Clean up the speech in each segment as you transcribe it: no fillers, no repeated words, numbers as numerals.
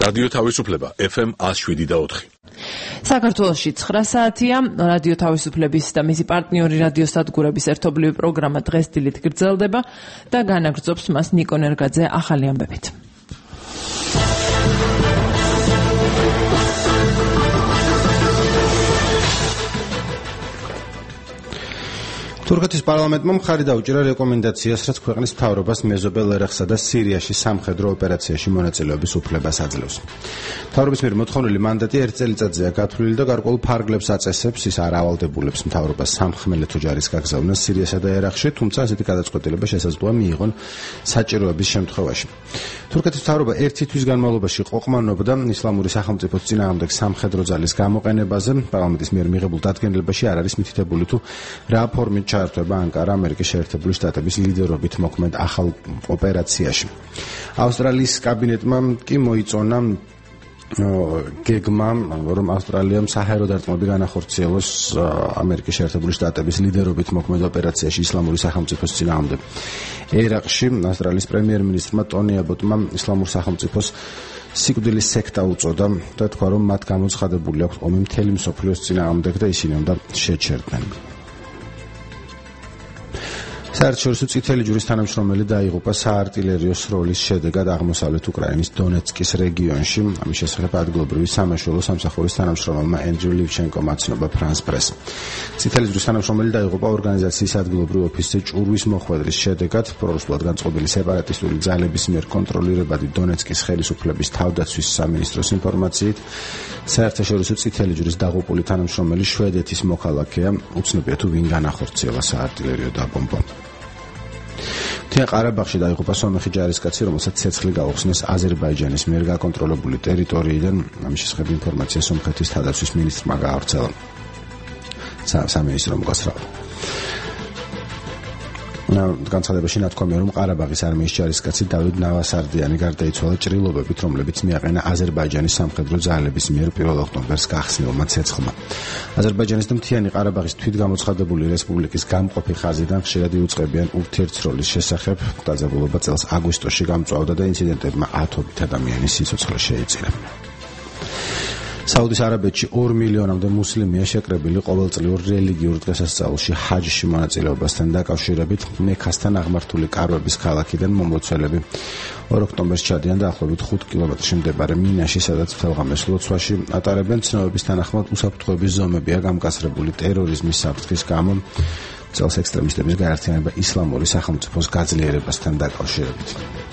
რადიო თავისუფლება FM 107.4. საქართველოში 9 საათია. რადიო თავისუფლების და მისი პარტნიორი რადიოსადგურების ერთობლივი პროგრამა დღეს დილით გრძელდება და განაგრძობს მას ნიკო ნერგაძე ახალი ამბებით. თურქეთის პარლამენტმა მხარი დაუჭირა რეკომენდაციას, რაც ქვეყნის მთავრობას მეზობელ ერაყსა და სირიაში სამხედრო ოპერაციაში მონაწილეობის უფლებას აძლევს. მთავრობის მიერ მოთხოვნილი მანდატი 1 წელიწადზეა გათვლილი და გარკვეულ ფარგლებს აწესებს, ის არ ავალდებულებს მთავრობას სამხმელეთო ჯარის გაგზავნას სირიასა და ერაყში, თუმცა ასეთი გადაწყვეტილება შესაძლოა მიიღონ საჭიროების შემთხვევაში. თურქეთის მთავრობა 1 თვის განმავლობაში ყოყმანობდა ისლამური სახელმწიფოს წინააღმდეგ სამხედრო ძალის გამოყენებაზე. პარლამენტის მიერ მიღებულ დადგენილებაში არ არის მითითებული თუ რა ფორმით ჩაერთვება ანკარა ამერიკის შეერთებული შტატების ლიდერობით მოქმედ ახალ ოპერაციაში. ავსტრალიის კაბინეტმა კი მოიწონა გეგმა, რომ ავსტრალიამ საჰაერო დარტყმები განახორციელოს ამერიკის შეერთებული შტატების ლიდერობით მოქმედ ოპერაციაში ისლამური სახელმწიფოს წინააღმდეგ. ერაყში ავსტრალიის პრემიერ-მინისტრმა ტონი აბოტმა ისლამურ სახელმწიფოს სიკვდილის სექტა უწოდა და თქვა, რომ მათ გამოცხადებული აქვს ომი მთელი მსოფლიოს წინააღმდეგ და ისინი უნდა შეჩერდნენ. საერთაშორისო წითელი ჯვრის თანამშრომელი დაიღუპა საარტილერიო სროლის შედეგად აღმოსავლეთ უკრაინის დონეცკის რეგიონში. ამის შესახებ ადგილობრივი სამაშველო სამსახურის თანამშრომელმა ენდრიუ ლივჩენკომ აცნობა ფრანს პრეს. წითელი ჯვრის თანამშრომელი დაიღუპა ორგანიზაციის ადგილობრივ ოფისზე ჭურვის მოხვედრის შედეგად. პრორუსულად განწყობილი სეპარატისტული ძალების მიერ კონტროლირებადი დონეცკის ხელისუფლების თავდაცვის სამინისტროს ინფორმაციით, საერთაშორისო წითელი ჯვრის დაღუპული თანამშრომელი შვედეთის მოქალაქეა. უცნობია თუ ვინ განახორციელა საარტილერიო დაბომბვა. ყარაბაღში დაიღუპა სომეხი ჯარისკაცი, რომელსაც ცეცხლი გაუხსნეს აზერბაიჯანის მიერ გაკონტროლებული ტერიტორიიდან. ამის შესახებ ინფორმაცია სომხეთის თავდაცვის მინისტრმა გაავრცელა. სამინისტრო მოკასრავა. განცხადებაში ნათქვამია, რომ ყარაბაღის არმიის ჯარისკაცი დავით ნავასარდიანი გარდაიცვალა ჭრილობებით, რომლებიც მიაყენა აზერბაიჯანის სამხედრო ძალების მიერ 1 ოქტომბერს გახსნილმა ცეცხლმა. აზერბაიჯანის და მთიანი ყარაბაღის თვითგამოცხადებული რესპუბლიკის გამყოფი ხაზიდან ხშირად იუწყებიან ურთიერთსროლის შესახებ. დაძაბულობა წელს აგვისტოში გამწვავდა და ინციდენტებმა 10 ადამიანის სიცოცხლე შეიწირა. საუდის არაბეთში 2 მილიონამდე მუსლიმია შეკრებილი ყოველწლიურ რელიგიურ დღესასწაულში ჰაჯში მონაწილეობასთან დაკავშირებით. მექასთან აღმართული კარვების ქალაქიდან მომლოცველები 2 ოქტომბერს ჩადიან დაახლოებით 5 კილომეტრში მდებარე მინაში, სადაც მთელღამეს ლოცვაში ატარებენ. ცნობების თანახმად უსაფრთხოების ზომებია გამკაცრებული ტერორიზმის საფრთხის გამო. წელს ექსტრემისტების გაერთიანება ისლამური სახელმწიფოს გაძლიერებასთან დაკავშირებით.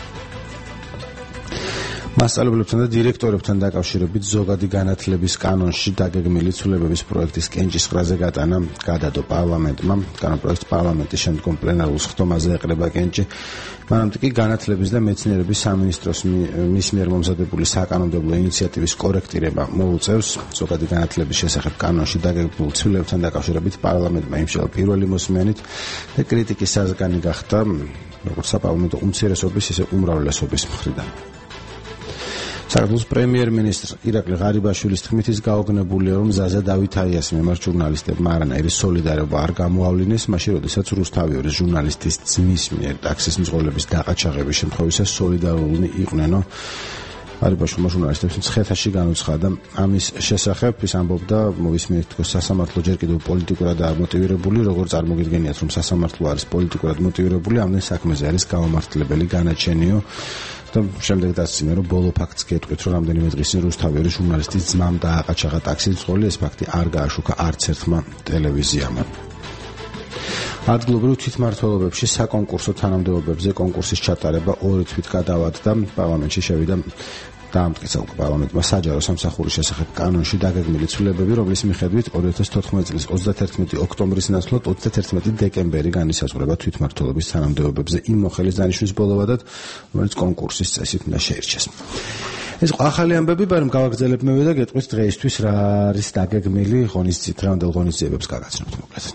მასწავლებლებთან და დირექტორებთან დაკავშირებით ზოგადი განათლების კანონში დაგეგმილი ცვლილებების პროექტის კენჭისყრაზე გატანა გადადო პარლამენტმა. კანონპროექტს პარლამენტის შემდგომ პლენარულ სხდომაზე ეყრება კენჭი. მანამდე კი განათლების და მეცნიერების სამინისტროს მის მიერ მომზადებული საკანონმდებლო ინიციატივის კორექტირება მოუწევს. ზოგადი განათლების შესახებ კანონში დაგეგმილ ცვლილებებთან დაკავშირებით პარლამენტმა იმშელა პირველი მოსმენით და კრიტიკის საზგანი გახდა როგორც საპარლამენტო უმცირესობის, ისე უმრავლესობის მხრიდან. საქართველოს პრემიერ-მინისტრ ირაკლი ღარიბაშვილის თქმით, ის გაოგნებულია, რომ ზაზა დავით აიას მიმართ ჟურნალისტებმა არანაირი სოლიდარობა არ გამოავლინეს, მაშინ როდესაც რუსთავიორის ჟურნალისტის ძმის მიერ ტაქსის მძღოლების დაყაჩაღების შემთხვევისას სოლიდარული იყვნენო. ღარიბაშვილმა ჟურნალისტებს მცხეთაში განუცხადა. ამის შესახებ ის ამბობდა, მოვისმინეთ თქოს სასამართლო ჯერ კიდევ პოლიტიკურად არ მოტივირებული, როგორც წარმოგიდგენიათ, რომ სასამართლო არის პოლიტიკურად მოტივირებული, ამდენ საქმეზე არის გამომართლებელი განაჩენიო. და შემდეგ დასწინა, რომ ბოლო ფაქტს გეტყვით, რომ რამდენიმე დღის წინ რუსთავიორის ჟურნალისტის ძმამ დააყაჩაღა ტაქსის მძღოლი, ეს ფაქტი არ გააშუქა არც ერთმა ტელევიზიამ. ადგილობრივ თვითმმართველობებში საკონკურსო თანამდებობებზე კონკურსის ჩატარება 2 თვით გადავადდა. პარლამენტში შევიდა დაამტკიცა პარლამენტმა საჯარო სამსახურის შესახებ კანონში დაგეგმილი ცვლილებები, რომლის მიხედვით 2014 წლის 31 ოქტომბრის ნაცვლად 31 დეკემბერი განისაზღვრება თვითმმართველობის თანამდებობებზე იმ მოხელის დანიშვნის ბოლოვადად, რომელიც კონკურსის წესით უნდა შეირჩეს. ეს ახალი ამბები, მაგრამ გავაგრძელებ მევე და გეტყვით დღეისთვის რა არის დაგეგმილი ღონისძიებებს, რამდენ ღონისძიებებს გაგაცნობთ მოკლედ.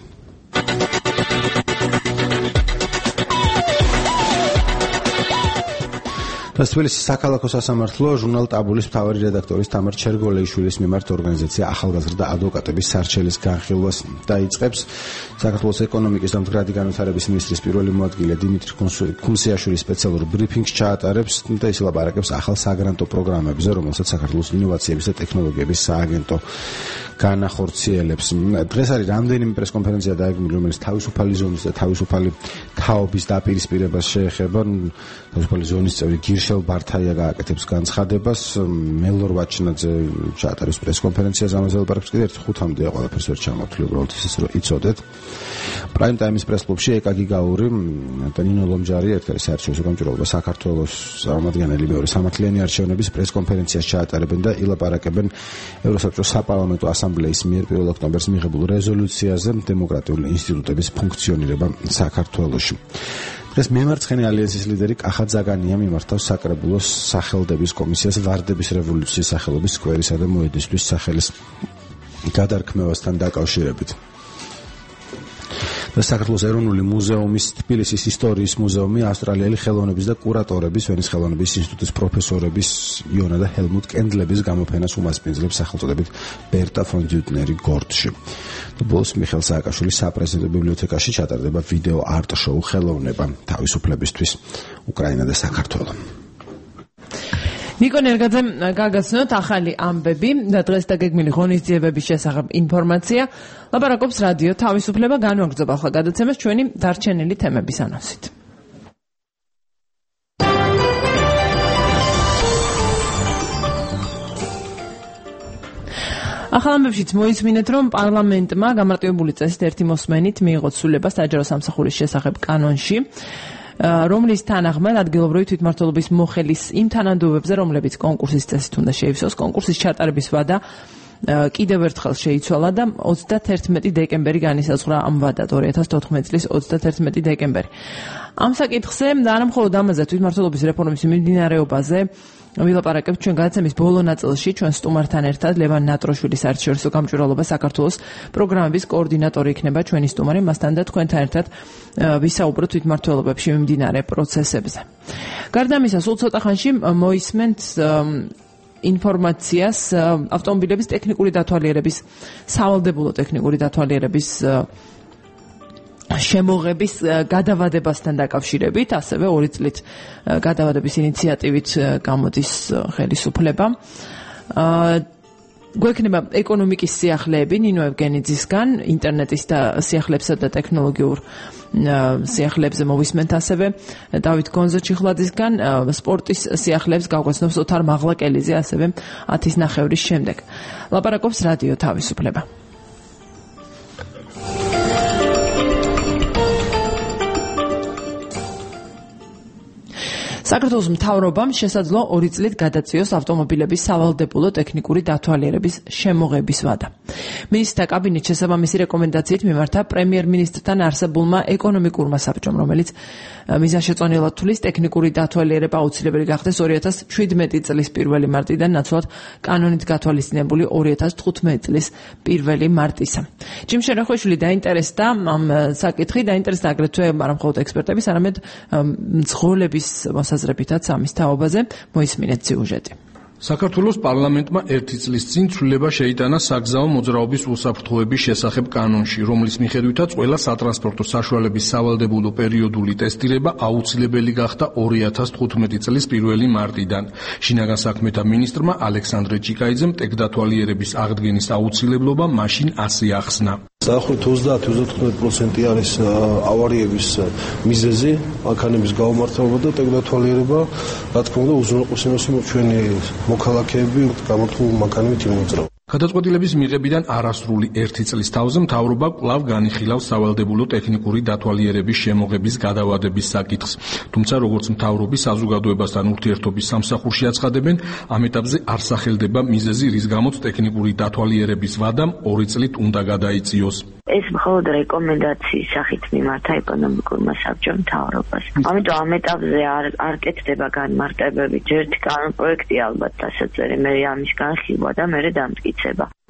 თბილისის საქალაქო სასამართლო ჟურნალ ტაბულის მთავარი რედაქტორის თამარ ჩერგოლეიშვილის მიმართ ორგანიზაცია ახალგაზრდა ადვოკატების სარჩელის განხილვას დაიწყებს. საქართველოს ეკონომიკის და მდგრადი განვითარების მინისტრის პირველი მოადგილე დიმიტრი ქუმსიაშვილი სპეციალურ ბრიფინგს ჩაატარებს და ის ლაპარაკებს ახალ საგრანტო პროგრამებზე, რომელსაც საქართველოს ინოვაციების და ტექნოლოგიების სააგენტო განახორციელებს. დღეს არის რამდენიმე პრესკონფერენცია დაეგმილი, რომელიც თავისუფალი ზონის და თავისუფალი თაობის დაპირისპირებას შეეხება. თავისუფალი ზონის წევრი გირშელ ბართაია გააკეთებს განცხადებას, მელორ ვაჩნაძე ჩაატარებს პრესკონფერენციას, ამაზე ლაპარაკობს. კიდევ 5-მდე ყველაფერს ვერ ჩამოვთვლი, უბრალოდ ისე რომ იცოდეთ. პრაიმ ტაიმის პრესკლუბში ეკა გიგაური და ნინო ლომჯარი, ერთ-ერთი საერთაშორისო გამჭვირვალობა საქართველოს წარმომადგენელი მეორე სამართლიანი არჩევნების პრესკონფერენციას ჩაატარებენ და ილაპარაკებენ ევროსაბჭოს საპარლამენტო ასამბლეის მიერ 1 ოქტომბერს მიღებულ რეზოლუციაზე დემოკრატიული ინსტიტუტების ფუნქციონირება საქართველოში. დღეს მემარცხენე ალიანსის ლიდერი კახა ძაგანია მიმართავს საკრებულოს სახელდების კომისიას ვარდების რევოლუციის სახელობის სკვერისა და მოედნისთვის სახელის გადარქმევასთან დაკავშირებით. საქართველოს ეროვნული მუზეუმის, თბილისის ისტორიის მუზეუმი, ავსტრალიელი ხელოვნების და კურატორების, ვენის ხელოვნების ინსტიტუტის პროფესორების იონა და ჰელმუტ კენდლების გამოფენას უმასპინძლებს სახელწოდებით ბერტა ფონ დიუტნერი გორდში. ბოლოს მიხეილ სააკაშვილის საპრეზიდენტო ბიბლიოთეკაში ჩატარდება ვიდეო არტ შოუ ხელოვნება თავისუფლებისთვის უკრაინა და საქართველო. ნიკო ნერგაძემ გაგაცნოთ ახალი ამბები და დღეს დაგეგმილი ღონისძიებების შესახებ ინფორმაცია. ლაპარაკობს რადიო თავისუფლება, განვაგრძობ ახლა გადაცემას ჩვენი დარჩენილი თემების ანონსით. ახალ ამბებშიც მოისმინეთ, რომ პარლამენტმა გამარტივებული წესით ერთი მოსმენით მიიღო ცვლილება საჯარო სამსახურის შესახებ კანონში, რომლის თანახმად ადგილობრივი თვითმმართველობის მოხელის იმ თანამდებობებზე, რომლებიც კონკურსის წესით უნდა შეივსოს, კონკურსის ჩატარების ვადა კიდევ ერთხელ შეიცვალა და 31 დეკემბერი განისაზღვრა ამ ვადად 2014 წლის 31 დეკემბერი. ამ საკითხზე და არა მხოლოდ ამაზე, თვითმმართველობის რეფორმის მიმდინარეობაზე ვილაპარაკებთ ჩვენ გადაცემის ბოლო ნაწილში ჩვენ სტუმართან ერთად. ლევან ნატროშვილის საერთაშორისო გამჭვირვალობა საქართველოს პროგრამების კოორდინატორი იქნება ჩვენი სტუმარი, მასთან და თქვენთან ერთად ვისაუბროთ თვითმმართველობებში მიმდინარე პროცესებზე. გარდა ამისა, სულ ცოტა ხანში მოისმენთ ინფორმაციას ავტომობილების ტექნიკური დათვალიერების, სავალდებულო ტექნიკური დათვალიერების შემოღების გადავადებასთან დაკავშირებით, ასევე 2 წლით გადავადების ინიციატივით გამოდის ხელისუფლება. გვექნება ეკონომიკის სიახლეები ნინო ევგენიძისგან, ინტერნეტის და სიახლეებსა და ტექნოლოგიურ სიახლეებზე მოვისმენთ ასევე დავით გონზოჩიხლაძისგან, სპორტის სიახლეებს გავგაცნობს ოთარ მაღლაკელიძე, ასევე 10:30 შემდეგ. ლაპარაკობს რადიო თავისუფლება. საქართველოს მთავრობამ შესაძლო 2 წლით გადაწიოს ავტომობილების სავალდებულო ტექნიკური დათვალიერების შემოღების ვადა. მინისტრთა კაბინეტის შესაბამისი რეკომენდაციით მიმართა პრემიერ-მინისტრთან არსებულმა ეკონომიკურმა საბჭომ, რომელიც მიზანშეწონილად თვლის ტექნიკური დათვალიერება აუცილებელი გახდეს 2017 წლის 1 მარტიდან, ნაცვლად კანონით გათვალისწინებული 2015 წლის 1 მარტისა. ჯიმ შერახვიშვილი დაინტერესდა ამ საკითხი, დაინტერესდა აგრეთვე არა მხოლოდ ექსპერტების, არამედ მძღოლების მოსაზრებითაც ამის თაობაზე. მოისმინეთ სიუჟეტი. საქართველოს პარლამენტმა 1 წლის წინ ცვლილება შეიტანა საგზაო მოძრაობის უსაფრთხოების შესახებ კანონში, რომლის მიხედვითაც ყველა სატრანსპორტო საშუალების სავალდებულო პერიოდული ტესტირება აუცილებელი გახდა 2015 წლის 1 მარტიდან. შინაგან საქმეთა მინისტრმა ალექსანდრე ჭიკაიძემ ტექდათვალიერების აღდგენის აუცილებლობა მაშინ ასე ახსნა. დაახლოებით 30-35% არის ავარიების მიზეზი, მანქანების გაუმართავება და ტექდათვალიერება, რა თქმა უნდა, უზრუნველყოფს იმას, რომ ჩვენი მოქალაქეები გამოთვლილ მანქანებით იმოძრავენ. გადაწყვეტილების მიღებიდან არასრული 1 წლის თავზე მთავრობა კვლავ განიხილავს სავალდებულო ტექნიკური დათვალიერების შემოღების გადავადების საკითხს. თუმცა, როგორც მთავრობის საზოგადოებასთან ურთიერთობის სამსახურში აცხადებენ, ამ ეტაპზე არ სახელდება მიზეზი, რის გამოც ტექნიკური დათვალიერების ვადამ 2 წლით უნდა გადაიწიოს. ეს მხოლოდ რეკომენდაციის სახით მიმართა ეკონომიკურმა საბჭომ მთავრობას. ამიტომ ამ ეტაპზე არ კეთდება განმარტებები. ერთი კანონპროექტი ალბათ დასაწერი, მე ამის განხილვა და მე დამტკიცება.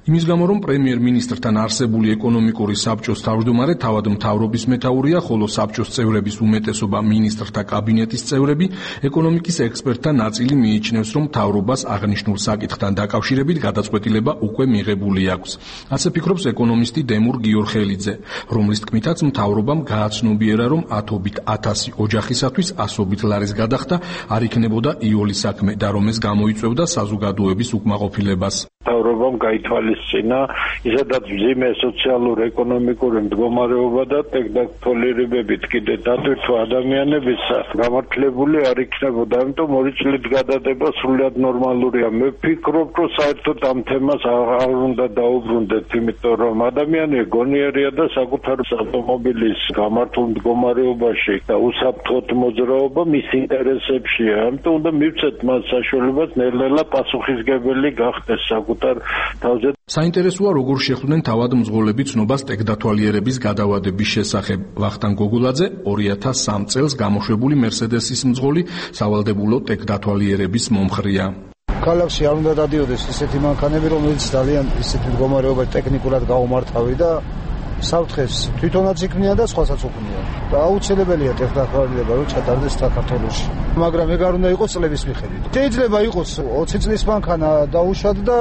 იმის გამო, რომ პრემიერ-მინისტრთან არსებული ეკონომიკური საბჭოს თავმჯდომარე თავად მთავრობის მეთაურია, ხოლო საბჭოს წევრების უმეტესობა მინისტრთა კაბინეტის წევრები, ეკონომიკის ექსპერტთა ნაწილი მიიჩნევს, რომ მთავრობას აღნიშნულ საკითხთან დაკავშირებით გადაწყვეტილება უკვე მიღებული აქვს. ასე ფიქრობს ეკონომისტი დემურ გიორხელიძე, რომლის თქმითაც მთავრობამ გააცნობიერა, რომ ათობით 1000 ოჯახისათვის ასობით ლარის გადახდა არ იქნებოდა იოლი საქმე და რომ ეს გამოიწვევდა საზოგადოების უკმაყოფილებას. მთავრობამ გაითვალისწინა ისედაც მძიმე სოციალურ-ეკონომიკური მდგომარეობა და ტექნოლოგიებით კიდე დატვირთვა ადამიანების გამართლებული არ იქნებოდა, ამიტომ 2 წლით გადადება სრულიად ნორმალურია. მე ვფიქრობ, რომ საერთოდ ამ თემას არ უნდა დაუბრუნდეთ, იმიტომ რომ ადამიანი გონიერია და საკუთარ ავტომობილის გამართულ მდგომარეობაში და უსაფრთხოდ მოძრაობა მის ინტერესებშია. ამიტომ უნდა მივცეთ მას საშუალებას ნელ-ნელა პასუხისგებელი გახდეს საკუთარ თავზე. საინტერესოა, როგორ შეხვდნენ თავად მძღოლები ცნობას ტექდათვალიერების გადავადების შესახებ. ვახტანგ გოგულაძე 2003 წელს გამოშვებული მერსედესის მძღოლი სავალდებულო ტექდათვალიერების მომხრია. ქალაქში არ უნდა დადიოდეს ისეთი მანქანები, რომელიც ძალიან ისეთი მდგომარეობა ტექნიკურად გაუმართავი და საფრთხეს თვითონაც იქმნია და სხვასაც უქმნია. და აუცილებელია ტექდათვალიერება, რომ ჩატარდეს საქართველოში. მაგრამ ეგ არ უნდა იყოს წლების მიხედვით. შეიძლება იყოს 20 წლის მანქანა დაუშვათ და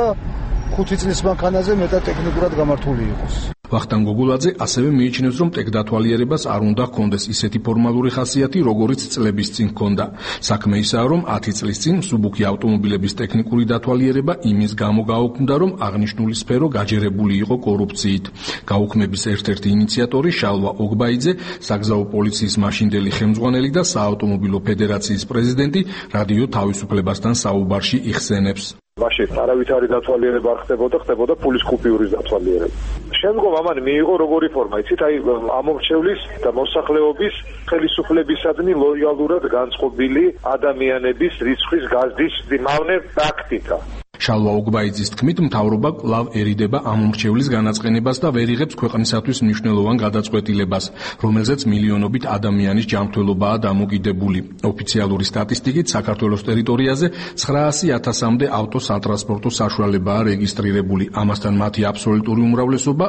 5 წლის მანქანაზე მეტად ტექნიკურად გამართული იყოს. ვახტანგ გოგულაძე ასევე მიიჩნევს, რომ ტექდათვალიერებას არ უნდა ჰქონდეს ისეთი ფორმალური ხასიათი, როგორიც წლების წინ ჰქონდა. საქმე ისაა, რომ 10 წლის წინ მსუბუქი ავტომობილების ტექნიკური დათვალიერება იმის გამო გაუქმდა, რომ აღნიშნული სფერო გაჯერებული იყო კორუფციით. გაუქმების ერთ-ერთი ინიციატორი შალვა ოგბაიძე, საგზაო პოლიციის მაშინდელი ხელმძღვანელი და საავტომობილო ფედერაციის პრეზიდენტი რადიო თავისუფლებასთან საუბარში იხსენებს. მაშინ არავითარი დათვალიერება არ ხდებოდა ფულის კუპიურის დათვალიერება. შემდგომ ამან მიიღო როგორი ფორმა, იცით, აი ამომრჩევლის და მოსახლეობის ხელისუფლებისადმი ლოიალურად განწყობილი ადამიანების რიცხვის გაზრდის მავნე პრაქტიკა. შალვა ოგბაიძის თქმით, მთავრობა კვლავ ერიდება ამომრჩევლის განაწყენებას და ვერ იღებს ქვეყნისათვის მნიშვნელოვან გადაწყვეტილებას, რომელზეც მილიონობით ადამიანის ჯანმრთელობაა დამოკიდებული. ოფიციალური სტატისტიკით საქართველოს ტერიტორიაზე 900,000-მდე ავტოსატრანსპორტო საშუალებაა რეგისტრირებული. ამასთან მათი აბსოლუტური უმრავლესობა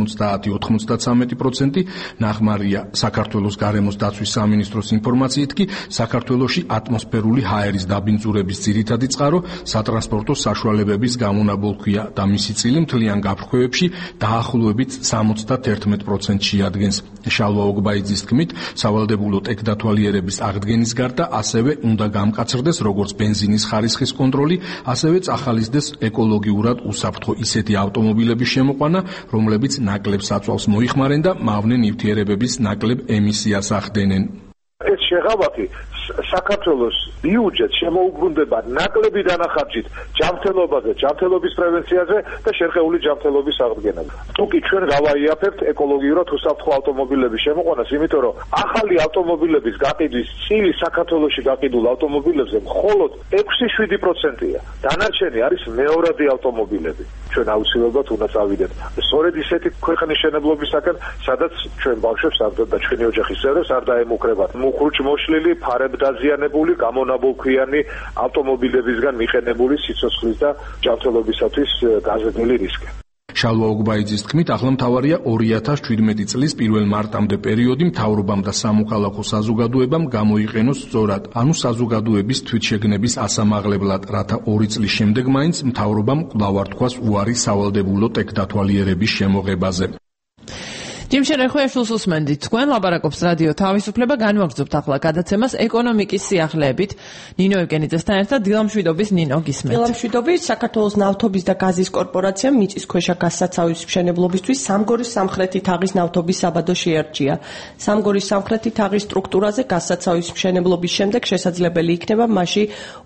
90-93% ნაღმარია. საქართველოს გარემოს დაცვის სამინისტროს ინფორმაციით კი საქართველოში ატმოსფერული ჰაერის დაბინძურების ძირითადი წყარო სატრანსპორტო საშუალებების გამონაბოლქვია და მისი წილი მთლიან გაფრქვევებში დაახლოებით 71% შეადგენს. შალვა ოგბაიძის თქმით, სავალდებულო ტექდათვალიერების აღდგენის გარდა ასევე უნდა გამკაცრდეს როგორც ბენზინის ხარისხის კონტროლი, ასევე წახალისდეს ეკოლოგიურად უსაფრთხო ისეთი ავტომობილების შემოყვანა, რომლებიც ნაკლებ საწვავს მოიხმარენ და მავნე ნივთიერებების ნაკლებ ემისიას ახდენენ. ეს შეღავათი საქართველოს ბიუჯეტს შემოუბრუნდება ნაკლები დანახარჯით ჯანმრთელობაზე, ჯანმრთელობის პრევენციაზე და შერყეული ჯანმრთელობის აღდგენაზე. თუკი ჩვენ გავაიაფებთ ეკოლოგიურად უსაფრთხო ავტომობილების შემოყვანას, იმიტომ რომ ახალი ავტომობილების გაყიდვის წილი საქართველოში გაყიდულ ავტომობილებზე მხოლოდ 6-7%-ია. დანარჩენი არის მეორადი ავტომობილები. ჩვენ აუცილებლად უნდა წავიდეთ. სწორედ ისეთი ქვეყნის შენებლობისაკენ, სადაც ჩვენ ბავშვებს და ჩვენი ოჯახის წევრებს არ დაემუქრებათ მუხრუჭ მოშლილი, ფარებდაზიანებული, გამონაბოლქვიანი ავტომობილებისგან მიყენებული სიცოცხლის და ჯანმრთელობისათვის გაზრდილი რისკი. შალვა ოგბაიძის თქმით, ახლა მთავარია 2017 წლის 1 მარტამდე პერიოდი მთავრობამ და სამოქალაქო საზოგადოებამ გამოიყენოს სწორად, ანუ საზოგადოების თვითშეგნების ასამაღლებლად, რათა 2 წლის შემდეგ მაინც მთავრობამ კვლავ არ თქვას უარი სავალდებულო ტექდათვალიერების შემოღებაზე. ჯიმშენ რეხუიაშვილს უსმენდით. თქვენ ლაპარაკობს რადიო თავისუფლება, განვაგრძობთ ახლა გადაცემას ეკონომიკის სიახლეებით. ნინო ევგენიძესთან ერთად დილამშვიდობის ნინო გისმენთ. დილამშვიდობის. საქართველოს ნავთობის და გაზის კორპორაციამ მიწისქვეშა გაზსაცავის მშენებლობისთვის სამგორის სამხრეთი თაღის ნავთობის საბადო შეარჩია. სამგორის სამხრეთი თაღის სტრუქტურაზე გაზსაცავის მშენებლობის შემდეგ შესაძლებელი იქნება მასში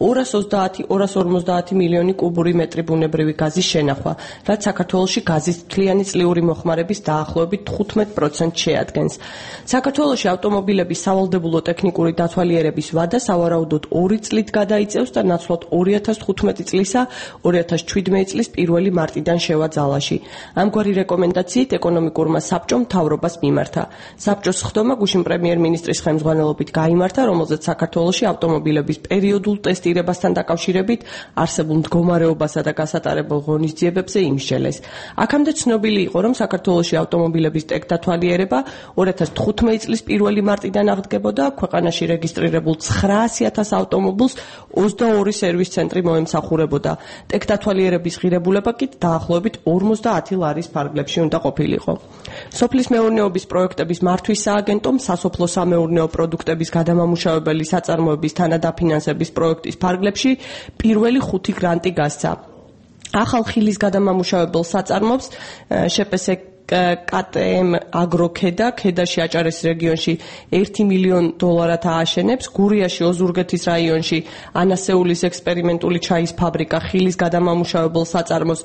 230-250 მილიონი კუბური მეტრი ბუნებრივი გაზის შენახვა, რაც საქართველოში გაზის მთლიანი წლიური მოხმარების დაახლოებით 5 15% შეადგენს. საქართველოში ავტომობილების სავალდებულო ტექნიკური დათვალიერების ვადა სავარაუდოდ 2 წლით გადაიწევს და ნაცვლად 2015 წლისა 2017 წლის 1 მარტიდან შევა ძალაში. ამგვარი რეკომენდაციით ეკონომიკურმა საბჭომ მთავრობას მიმართა. საბჭოს ხდომა გუშინ პრემიერ-მინისტრის ხელმძღვანელობით გაიმართა, რომელზეც საქართველოში ავტომობილების პერიოდულ ტესტირებასთან დაკავშირებით არსებულ მდგომარეობასა და გასატარებელ ღონისძიებებზე იმსჯელეს. აქამდე ცნობილი იყო, რომ საქართველოში ავტომობილების ტექდათვალიერება 2015 წლის 1 მარტიდან აღდგებოდა, ქვეყანაში რეგისტრირებულ 900,000 ავტომობილს 22 სერვის ცენტრი მოემსახურებოდა. ტექდათვალიერების ღირებულება კი დაახლოებით 50 ლარის ფარგლებში უნდა ყოფილიყო. სოფლის მეურნეობის პროექტების მართვის სააგენტომ სასოფლო-სამეურნეო პროდუქტების გადამამუშავებელი საწარმოების თანადაფინანსების პროექტის ფარგლებში პირველი 5 გრანტი გასცა. ახალ ხილის გადამამუშავებელ საწარმოებს შპს KTM Agro-ქედა, ქედაში აჭარის რეგიონში $1 მილიონ ააშენებს, გურიაში ოზურგეთის რაიონში ანასეულის ექსპერიმენტული ჩაის ფაბრიკა ხილის გადამამუშავებელ საწარმოს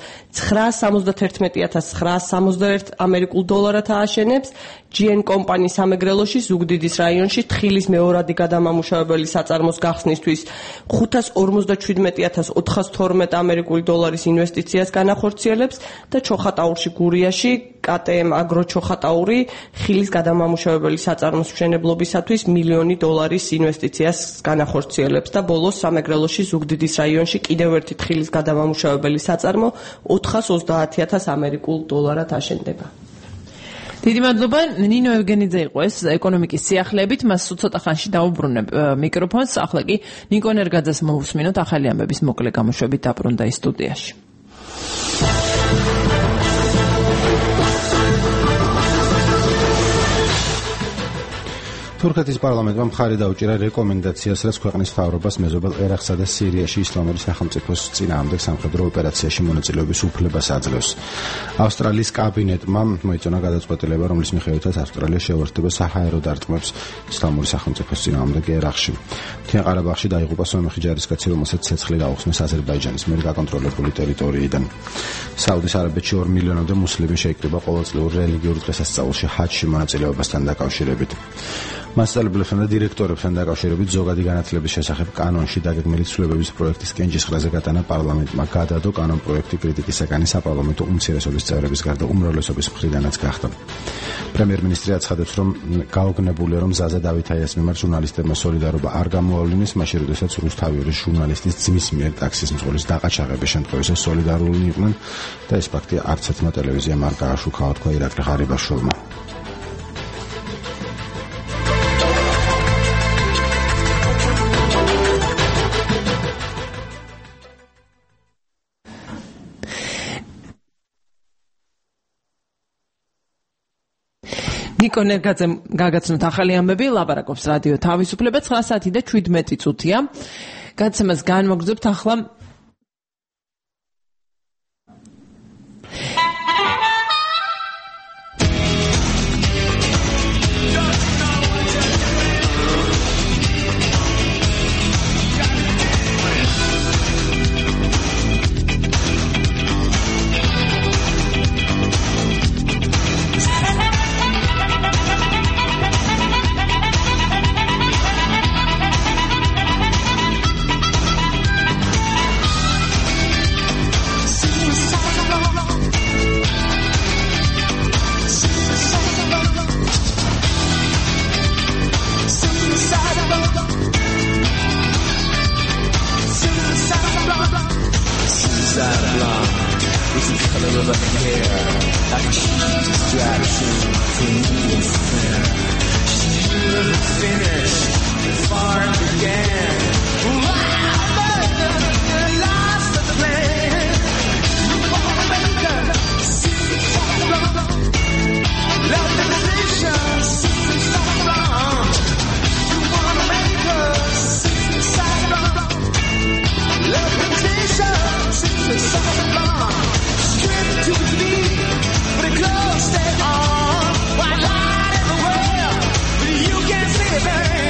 $911,961 ამერიკულ დოლარად ააშენებს, GN კომპანიის სამეგრელოში ზუგდიდის რაიონში თხილის მეორადი გადამამუშავებელი საწარმოს გახსნისთვის $557,412 ამერიკული დოლარის ინვესტიციას განახორციელებს და ჩოხატაურში გურიაში KTM Agro-ჩოხატაური ხილის გადამამუშავებელი საწარმოს მშენებლობისათვის $1 მილიონი ინვესტიციას განახორციელებს და ბოლოს სამეგრელოში ზუგდიდის რაიონში კიდევ ერთი ხილის გადამამუშავებელი საწარმო $430,000 ამერიკულ დოლარად აშენდება. დიდი მადლობა. ნინო ევგენიძე იყო ეს ეკონომიკის სიახლეებით, მას ცოტა ხანში დაუბრუნებ მიკროფონს. ახლა კი ნიკო ნერგაძეს მოვუსმინოთ ახალი ამბების მოკლე გამოშვებით დაბრუნდა ის სტუდიაში. თურქეთის პარლამენტმა მხარი დაუჭირა რეკომენდაციას, რაც ქვეყნის მთავრობას მეზობელ ერაყსა და სირიაში ისლამური სახელმწიფოს წინააღმდეგ სამხედრო ოპერაციაში მონაწილეობის უფლებას აძლევს. ავსტრალიის კაბინეტმა მოიწონა გადაწყვეტილება, რომლის მიხედვითაც ავსტრალია შეუერთდება საჰაერო დარტყმებს ისლამური სახელმწიფოს წინააღმდეგ ერაყში. მთიან ყარაბაღში დაიღუპა სომეხი ჯარისკაცი, რომელსაც ცეცხლი გაუხსნეს აზერბაიჯანის მიერ გაკონტროლებული ტერიტორიიდან. საუდის არაბეთში 2 მილიონამდე მუსლიმი შეიკრიბა ყოველწლიურ რელიგიურ დღესასწაულში ჰაჯში მონაწილეობასთან დაკავშირებით. მასწავლებლებთან და დირექტორებთან დაკავშირებით ზოგადი განათლების შესახებ კანონში დაგეგმილი ცვლილებების პროექტის კენჭისყრაზე გატანა პარლამენტმა გადადო. კანონ პროექტი კრიტიკისაგანი საპარლამენტო უმცირესობის წევრების გარდა უმრავლესობის მხრიდანაც გახდა. პრემიერ-მინისტრი აცხადებს, რომ გაოგნებულია, რომ ზაზა დავითაიას მიმართ ჟურნალისტებმა სოლიდარობა არ გამოავლინის, მაშინ როდესაც რუსთავიორის ჟურნალისტის ძმის მიერ ტაქსის მძღოლის დაყაჩაღების შემთხვევაში სოლიდარული იყვნენ და ეს ფაქტი არც ერთმა ტელევიზიამ არ გააშუქა, თქვა ირაკლი ღარიბაშვილმა. ნიკო ნერგაძემ გაგაცნოთ ახალი ამბები, ლაპარაკობს რადიო თავისუფლება. 9:17 გადაცემას განმოგრძობთ ახლა Stay on, white light everywhere, but you can't see it, baby.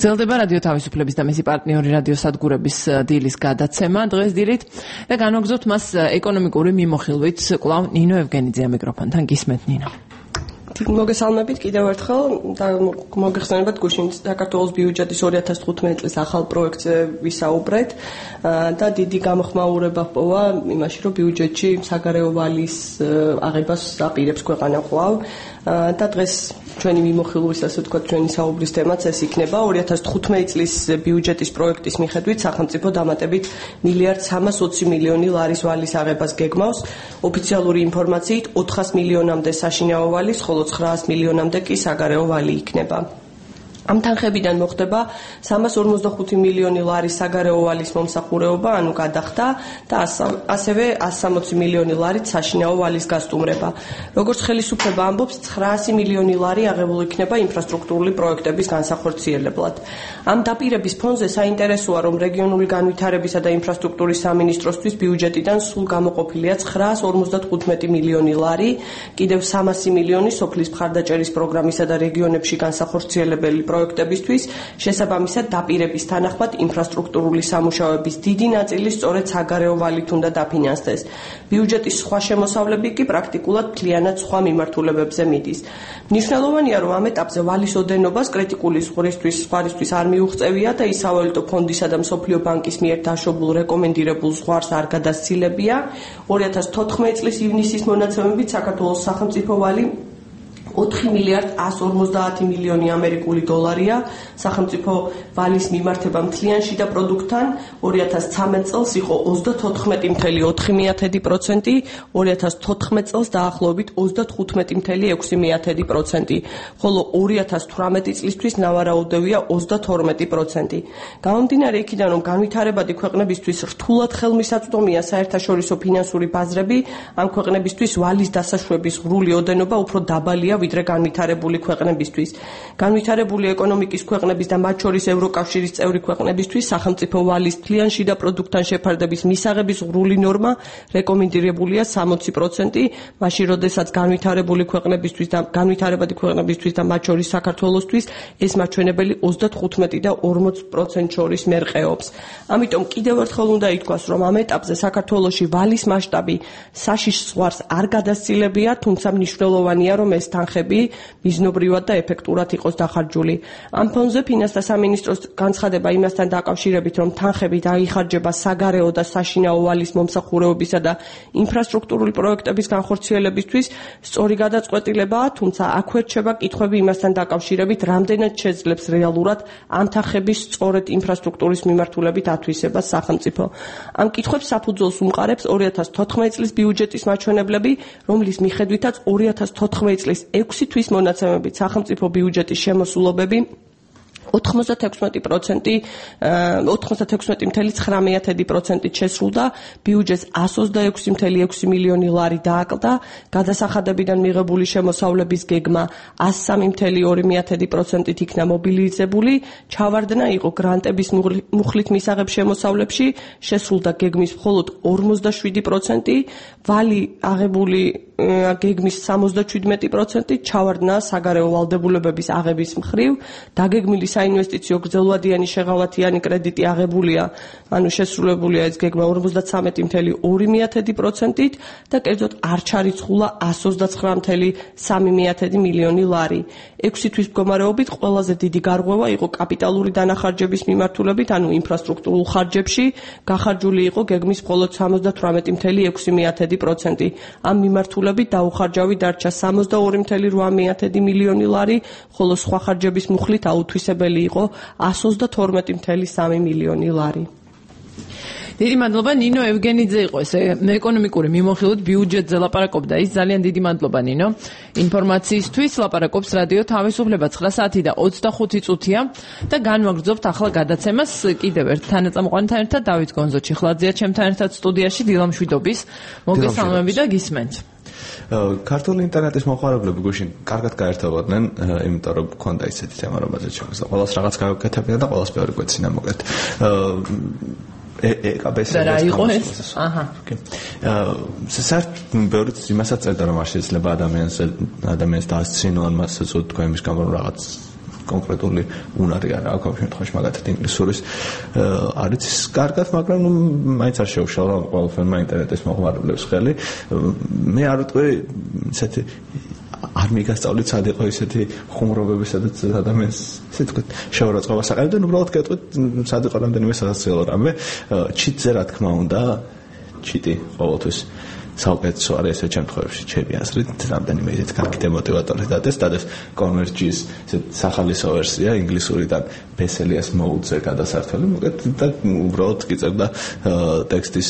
გრძელდება რადიო თავისუფლების და მისი პარტნიორი რადიოსადგურების დილის გადაცემა დღეს დილით და განვაგრძობთ მას ეკონომიკური მიმოხილვით. კვლავ ნინო ევგენიძე მიკროფონთან გისმენთ ნინო. მოგესალმებით კიდევ ერთხელ და მოგეხსენებათ გუშინ საქართველოს ბიუჯეტის 2015 წლის ახალ პროექტზე ვისაუბრეთ და დიდი გამოხმაურება ჰპოვა იმაში, რომ ბიუჯეტში საგარეო ვალის აღებას აპირებს ქვეყანა კვლავ და დღეს ჩვენი მიმოხილვის, ასე ვთქვათ, ჩვენი საუბრის თემაც ეს იქნება 2015 წლის ბიუჯეტის პროექტის მიხედვით სახელმწიფო დამატებით 1.320 მილიონი ლარის ვალის აღებას გეგმავს. ოფიციალური ინფორმაციით 400 მილიონამდე საშინაო ვალის, ხოლო 900 მილიონამდე კი საგარეო ვალი იქნება. ამ თანხებიდან მოხდება 345 მილიონი ლარის საგარეო ვალის მომსახურება, ანუ გადახდა და ასევე 160 მილიონი ლარით საშინაო ვალის გასტუმრება. როგორც ხელისუფლება ამბობს, 900 მილიონი ლარი აღებული იქნება ინფრასტრუქტურული პროექტების განსახორციელებლად. ამ დაპირების ფონზე საინტერესოა, რომ რეგიონული განვითარებისა და ინფრასტრუქტურის სამინისტროსთვის ბიუჯეტიდან სულ გამოყოფილია 955 მილიონი ლარი, კიდევ 300 მილიონი სოფლის მხარდაჭერის პროგრამისა და რეგიონებში განსახორციელებელი პროექტებისთვის, შესაბამისად დაპირების თანახმად ინფრასტრუქტურული სამუშაოების დიდი ნაწილი სწორედ საგარეო ვალით უნდა დაფინანსდეს. ბიუჯეტის სხვა შემოსავლები კი პრაქტიკულად მთლიანად სხვა მიმართულებებზე მიდის. მნიშვნელოვანია, რომ ამ ეტაპზე ვალის ოდენობას კრიტიკული ზღვარისთვის არ მიუღწევია და ის სავალუტო ფონდისა და მსოფლიო ბანკის მიერ დაშვებულ რეკომენდირებულ ზღვარს არ გადასცილებია. 2014 წლის ივნისის მონაცემებით საქართველოს სახელმწიფო ვალი 4 მილიარდ 150 მილიონი ამერიკული დოლარია. სახელმწიფო ვალის მიმართება მთლიან შიდა პროდუქტთან 2013 წელს იყო 34.4%, 2014 წელს დაახლოებით 35.6%, ხოლო 2018 წლისთვის ნავარაუდევია 32%. გამომდინარე იქიდან, რომ განვითარებადი ქვეყნებისთვის რთულად ხელმისაწვდომია საერთაშორისო ფინანსური ბაზრები, ამ ქვეყნებისთვის ვალის დასაშვების ღრული ოდენობა უფრო დაბალია ვიდრე განვითარებული ქვეყნებისთვის. განვითარებული ეკონომიკის ქვეყნების და მათ შორის ევროკავშირის წევრი ქვეყნებისთვის სახელმწიფო ვალის მთლიან შიდა პროდუქტთან შეფარდების მისაღების ღრული ნორმა რეკომენდირებულია 60%, მაშინ როდესაც განვითარებული ქვეყნებისთვის და განვითარებადი ქვეყნებისთვის და მათ შორის საქართველოსთვის ეს მაჩვენებელი 35 და 40% შორის მერყეობს. ამიტომ კიდევ ერთხელ უნდა ითქვას, რომ ამ ეტაპზე საქართველოში ვალის მასშტაბი საშიშ ზღვარს არ გადასცილებია, თუმცა მნიშვნელოვანია, რომ ეს თანხები მიზნობრივად და ეფექტურად იყოს დახარჯული. ამ ფონზე ფინანსთა სამინისტროს განცხადება იმასთან დაკავშირებით, რომ თანხები დაიხარჯება საგარეო და საშინაო ვალის მომსახურებისა და ინფრასტრუქტურული პროექტების განხორციელებისთვის, სწორი გადაწყვეტილებაა, თუმცა აქვე რჩება კითხვები იმასთან დაკავშირებით, რამდენად შეძლებს რეალურად ამ თანხების სწორედ ინფრასტრუქტურის მიმართულებით ათვისებას სახელმწიფო. ამ კითხვებს საფუძველს უმყარებს 2014 წლის ბიუჯეტის მაჩვენებლები, რომლის მიხედვითაც 2014 წლის 6 თვის მონაცემებით სახელმწიფო ბიუჯეტის შემოსულობები 96.9% შესრულდა, ბიუჯეტს 126.6 მილიონი ლარი დააკლდა, გადასახადებიდან მიღებული შემოსავლების გეგმა 103.2%-ით იქნა მობილიზებული, ჩავარდნა იყო გრანტების მუხლით მისაღებ შემოსავლებში, შესრულდა გეგმის მხოლოდ 47%, ვალი აღებული გეგმის 77%, ჩავარდნა საგარეო ვალდებულებების აღების მხრივ, დაგეგმილი საინვესტიციო გრძელვადიანი შეღავათიანი კრედიტი აღებულია, ანუ შესრულებულია ეს გეგმა 53.2%-ით და კერძოდ არ ჩარიცხულა 129.3 მილიონი ლარი. 6 თვის მდგომარეობით ყველაზე დიდი გარღვევა იყო კაპიტალური დანახარჯების მიმართულებით, ანუ ინფრასტრუქტურულ ხარჯებში, გახარჯული იყო გეგმის მხოლოდ 78.6%. ამ მიმართულებით დაუხარჯავი დარჩა 62.8 მილიონი ლარი, ხოლო სხვა ხარჯების მუხლით აუთვისებელი იყო 132.3 მილიონი ლარი. დიდი მადლობა ნინო ევგენიძე იყო ეს ეკონომიკური მიმოხილვით ბიუჯეტზე ლაპარაკობდა ის ძალიან დიდი მადლობა ნინო ინფორმაციისთვის ლაპარაკობს რადიო თავისუფლება 9 საათი და 25 წუთია და განვაგრძობთ ახლა გადაცემას კიდევ ერთ თანაწამყვანთან ერთად დავით გონზო-ჩიხლაძეა ჩემთან ერთად სტუდიაში დილამშვიდობის მოგესალმები და გისმენთ ქართული ინტერნეტის მოხარებლები გუშინ კარგად გაერთობოდნენ, იმიტომ რომ ქონდა ისეთი თემა, რომელზეც შეგვიძლია ყველას რაღაც გავაკეთებინა და ყველას ბევრი კვეცინა მოკეთ. ეკაბეს და რა იყო ეს? აჰა. საერთოდ ბევრი იმასაც წერდა რომ არ შეიძლება ადამიანს დაასცინო ან მასაცოდ თქვენ იმის გამო რაღაც კონკრეტული უნარი არა აქვს ამ შემთხვევაში მაგათად ინგლისურის არის კარგად, მაგრამ მაინც არ შეუშალა ყველაფერმა ინტერნეტის მოხმარებლებს ხელი. მე არ ვიტყვი ისეთი არ მიგასწავლით სად იყო ისეთი ხუმრობები, სადაც ადამიანს ისე თქვა შეურაცხყოფას აყენებდნენ, უბრალოდ გეტყვით სად იყო რამდენიმე სასაცილო რამე. ჩიტზე რა თქმა უნდა, ჩიტი ყოველთვის საუკეთესო არის ესეთ შემთხვევებში, ჩემი აზრით, რამდენიმე ისეთ კარგი დემოტივატორი დადეს კონვერჯის სახალისო ვერსია ინგლისურიდან ბესელიას მოუდზე გადასართველი, მოკეთ და უბრალოდ გიწერდა ტექსტის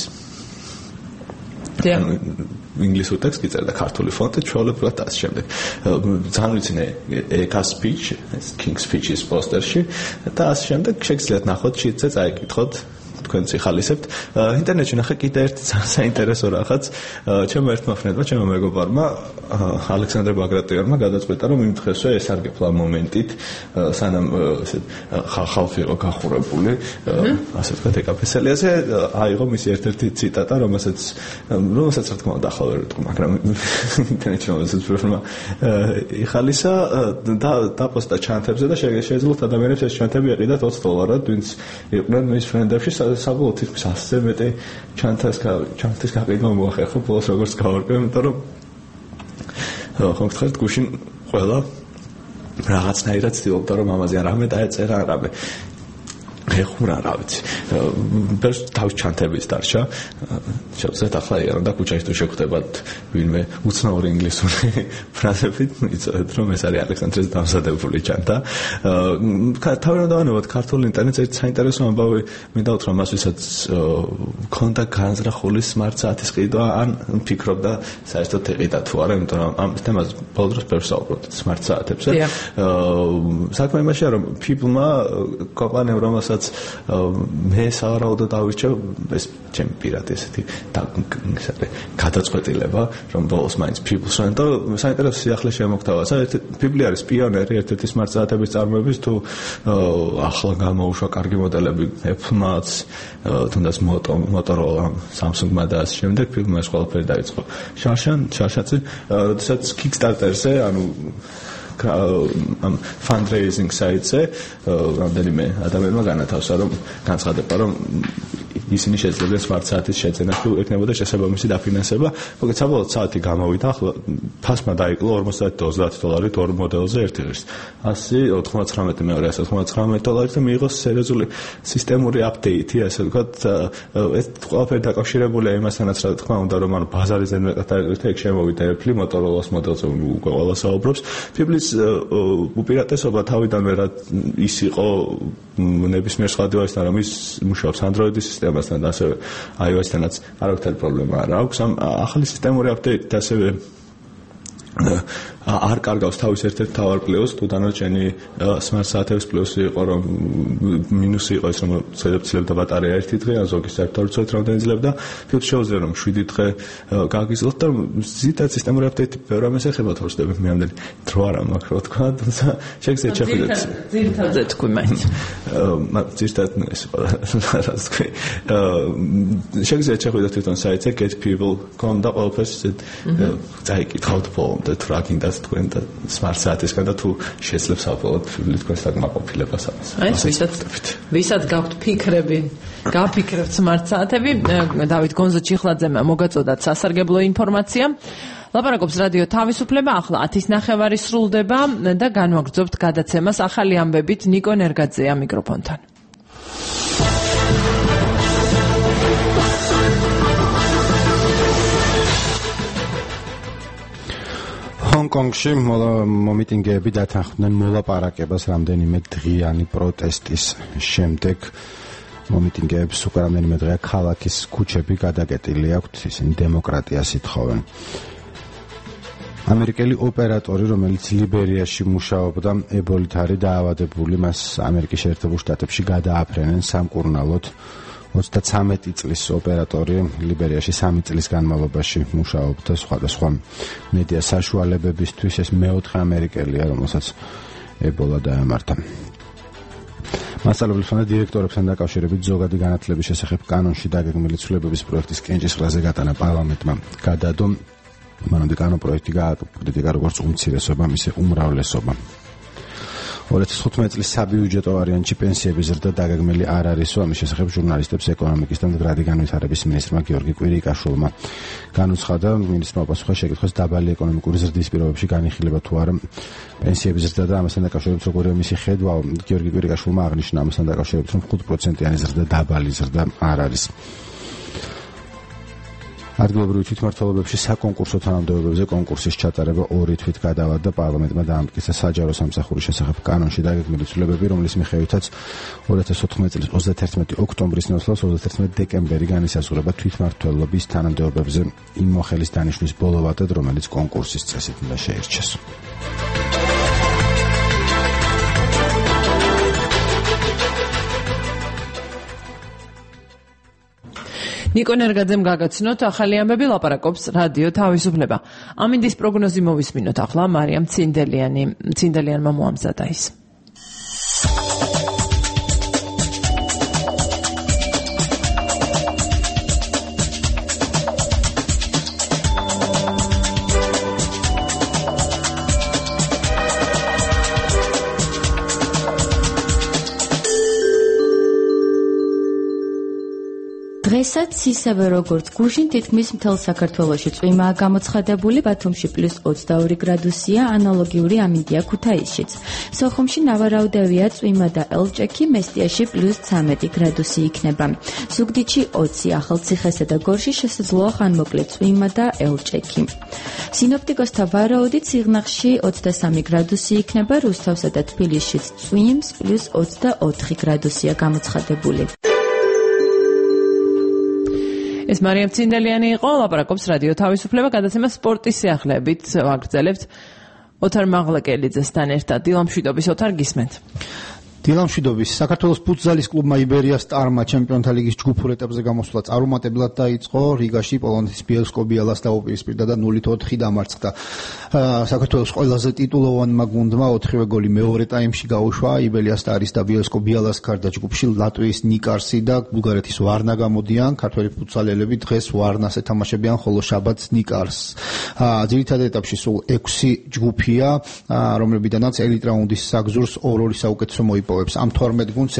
ინგლისურ ტექსტს გიწერდა ქართული ფონტით, ჩვეულებრივად და ამ შემდეგ. ძალიან ვიცინე ეკა სპიჩ, King's Speech-ის პოსტერში და ამ შემდეგ შეგიძლიათ ნახოთ ჩიტზე, წაიკითხოთ თქვენ ციხალისებთ. ინტერნეტში ნახე კიდე ერთი საინტერესო რაღაც. ჩემო ერთმა ფრენდმა, ჩემო მეგობარმა, ალექსანდრე ბაგრატიონმა გადაწყვეტა, რომ იმ დღესვე ესარგებლა მომენტით, სანამ ხალხი იყო გახურებული, ასე ვთქვათ, ეკაფესელიაზე, აიღო მისი ერთ-ერთი ციტატა, რომელსაც რა თქმა უნდა ახლა ვერ ვიტყვი, მაგრამ ინტერნეტში რომელსაც პროფილმა იხალისა და დაპოსტა ჩანთებზე და შეეძლოთ ადამიანებს ეს ჩანთები ეყიდათ $20, ვინც იყვნენ მის ფრენდებში საბოლოოდ თითქმის 100-ზე მეტი ჩანთის გაყიდვა მოახერხა ბოლოს როგორც გავარკვევ, იმიტომ რომ ხო გითხარით გუშინ ყველა რაღაცნაირად ცდილობდა რომ ამაზე რამე დაეწერა რამე ეხურა რა ვიცი ბერს თავის ჩანთების დარჩა შევძეთ ახლა იარონ და ქუჩაში თუ შეგხვდებათ ვინმე უცნაური ინგლისური ფრაზებით იცოდეთ რომ ეს არის ალექსანდრეს დამზადებული ჩანთა თავიანთი ქართული ინტერნეტზე ერთ საინტერესო ამბავი მინდა უთხრა მას ვისაც ქონდა განზრახული smart საათის ყიდვა ან ფიქრობდა საერთოდ ეყიდა თუ არა იმიტომ რომ ამ თემაზე ბოლო დროს ბევრს საუბრობთ smart საათებზე საქმე იმაშია რომ people-მა კომპანიამ რომელსაც მე სავარაუდოდ დავირჩევ ეს ჩემი პირადი ესეთი გადაწყვეტილება რომ ბოლოს მაინც people-ს და საინტერესო სიახლე შემოგთავაზა people არის პიონერი ერთ-ერთი smart საათების წარმოების თუ ახლა გამოუშვა კარგი მოდელები Apple-მაც თუნდაც Motorola, Samsung-მა და ასე შემდეგ people-მა ეს ყველაფერი დაიწყო შარშაცი როდესაც Kickstarter-ზე ანუ fundraising site-ზე რამდენიმე ადამიანმა განათავსა რომ განცხადება რომ ისინი შეძლებდნენ smart საათის შეძენა თუ ეკნებოდა შესაბამისი დაფინანსება. მოკლედ საბოლოოდ საათი გამოვიდა, ახლა ფასმა დაიკლო $50 ორ მოდელზე ერთი ღირს. 199 მეორე $199 და მიიღო სერიოზული სისტემური აპდეიტი, ასე ვთქვათ, ეს ყველაფერი დაკავშირებულია იმასთანაც, რა თქმა უნდა, რომ ანუ ბაზარზე მეტად ეგ შემოვიდა Apple Motorola-ს მოდელზე უკვე ყველა საუბრობს. People-ის უპირატესობა თავიდანვე რა ის იყო ნებისმიერ სხვა device-თან რომ ის მუშაობს Android-ის სისტემასთან და ასევე iOS-თანაც არავითარი პრობლემა არ აქვს. ამ ახალი სისტემური აპდეიტით ასევე არ კარგავს თავის ერთ-ერთ თავარ პლუსს თუ დანარჩენი smart საათების პლუსი იყო რომ მინუსი იყო ის რომ ცელებდა ბატარეა ერთი დღე ან ზოგი საერთოდ არ ვიცით რამდენი ძლევდა ფილმს შეუძლია რომ 7 დღე გაგიზრდოთ და ზიტა სისტემური აპდეიტი ბევრ ამას ეხება თორსდები მე ამდენი დრო არ მაქვს რა თქვა თუმცა შეგიძლიათ შეხვიდეთ ძირითადად თქვი მაინც ძირითადად ეს რა თქვი შეგიძლიათ შეხვიდეთ თვითონ საიტზე getpeople.com და ყველაფერს წაიკითხავთ და თუ რა გინდა თქვენ და smart საათისგან და თუ შეძლებს საბოლოოდ თქვენს დაკმაყოფილებას ამას. აი, ვისაც გაქვთ ფიქრები, გაფიქრებთ smart საათები, დავით გონზო-ჩიხლაძემ მოგაწოდათ სასარგებლო ინფორმაცია. ლაპარაკობს რადიო თავისუფლება, ახლა 10:30 სრულდება და განვაგრძობთ გადაცემას ახალი ამბებით ნიკო ნერგაძეა მიკროფონთან. ჰონკონგში მომიტინგეები დათანხმდნენ მოლაპარაკებას რამდენიმე დღიანი პროტესტის შემდეგ. მომიტინგეებს უკვე რამდენიმე დღეა ქალაქის ქუჩები გადაკეტილი აქვთ, ისინი დემოკრატიას ითხოვენ. ამერიკელი ოპერატორი, რომელიც ლიბერიაში მუშაობდა, ებოლით არის დაავადებული, მას ამერიკის შეერთებულ შტატებში გადააფრენენ სამკურნალოდ. 33 წლის ოპერატორი ლიბერიაში 3 წლის განმავლობაში მუშაობდა სხვადასხვა მედია საშუალებებისთვის, ეს მეოთხე ამერიკელია, რომელსაც ებოლა დაემართა. მასწავლებლის ფონდ დირექტორებთან დაკავშირებით ზოგადი განათლების შესახებ კანონში დაგეგმილი ცვლილებების პროექტის კენჭისყრაზე გატანა პარლამენტმა გადადო. მანამდე კანონპროექტი გააკრიტიკა როგორც უმცირესობა, მისი უმრავლესობა. 2015 წლის საბიუჯეტო ვარიანტში პენსიების ზრდა დაგეგმილი არ არისო, ამის შესახებ ჟურნალისტებს ეკონომიკის და მდგრადი განვითარების მინისტრმა გიორგი კვირიკაშვილმა განუცხადა. მინისტრმა პასუხა შეკითხვას დაბალი ეკონომიკური ზრდის პირობებში განიხილება თუ არა პენსიების ზრდა და ამასთან დაკავშირებით როგორია მისი ხედვა. გიორგი კვირიკაშვილმა აღნიშნა ამასთან დაკავშირებით, რომ 5%-იანი ზრდა დაბალი ზრდა არ არის. ადგილობრივი თვითმმართველობებში საკონკურსო თანამდებობებზე კონკურსის ჩატარება 2 თვით გადავარდა. პარლამენტმა დაამტკიცა საჯარო სამსახურის შესახებ კანონში დაგეგმილი ცვლილებები, რომლის მიხედვითაც 2014 წლის 31 ოქტომბრის ნაცვლად 31 დეკემბერი განისაზღვრება თვითმმართველობის თანამდებობებზე იმ მოხელის დანიშვნის ბოლო ვადად, რომელიც კონკურსის წესით უნდა შეირჩეს. ნიკო ნერგაძემ გაგაცნოთ ახალი ამბები, ლაპარაკობს რადიო თავისუფლება. ამინდის პროგნოზი მოვისმინოთ ახლა მარიამ ცინდელიანმა მოამზადა ის. დღესაც ისევე როგორც გუშინ თითქმის მთელ საქართველოში წვიმაა გამოცხადებული, ბათუმში +22 გრადუსია, ანალოგიური ამინდია ქუთაისშიც. სოხუმში ნავარაუდევია წვიმა და ელჭექი, მესტიაში +13 გრადუსი იქნება. ზუგდიდში 20, ახალციხესა და გორში შესაძლოა ხანმოკლე წვიმა და ელჭექი. სინოპტიკოსთა ვარაუდით სიღნაღში 23 გრადუსი იქნება, რუსთავსა და თბილისშიც წვიმს, +24 გრადუსია გამოცხადებული. ეს მარიამ ცინდელიანი იყო, ლაპარაკობს რადიო თავისუფლება, გადაცემა სპორტის სიახლეებით ვაგრძელებთ. ოთარ მაღლაკელიძესთან ერთად დილამშვიდობის ოთარ გისმენთ. დილამშვიდობის. საქართველოს ფუტზალის კლუბმა იბერია სტარმა ჩემპიონთა ლიგის ჯგუფურ ეტაპზე გამოსვლა წარუმატებლად დაიწყო. რიგაში პოლონეთის ბიელსკო ბიალას დაუპირისპირდა და 0-4 დამარცხდა. საქართველოს ყველაზე ტიტულოვანმა გუნდმა 4-ვე გოლი მეორე ტაიმში გაუშვა. იბერია სტარის და ბიელსკო ბიალას გარდა ჯგუფში ლატვიის ნიკარსი და ბულგარეთის ვარნა გამოდიან. ქართველი ფუტზალელები დღეს ვარნას ეთამაშებიან, ხოლო შაბათს ნიკარსს. ძირითად ეტაპში სულ 6 ჯგუფია, რომლებიდანაც ელიტ რაუნდის საგზურს 2 საუკეთესო მოიპოვებს. ამ 12 გუნდს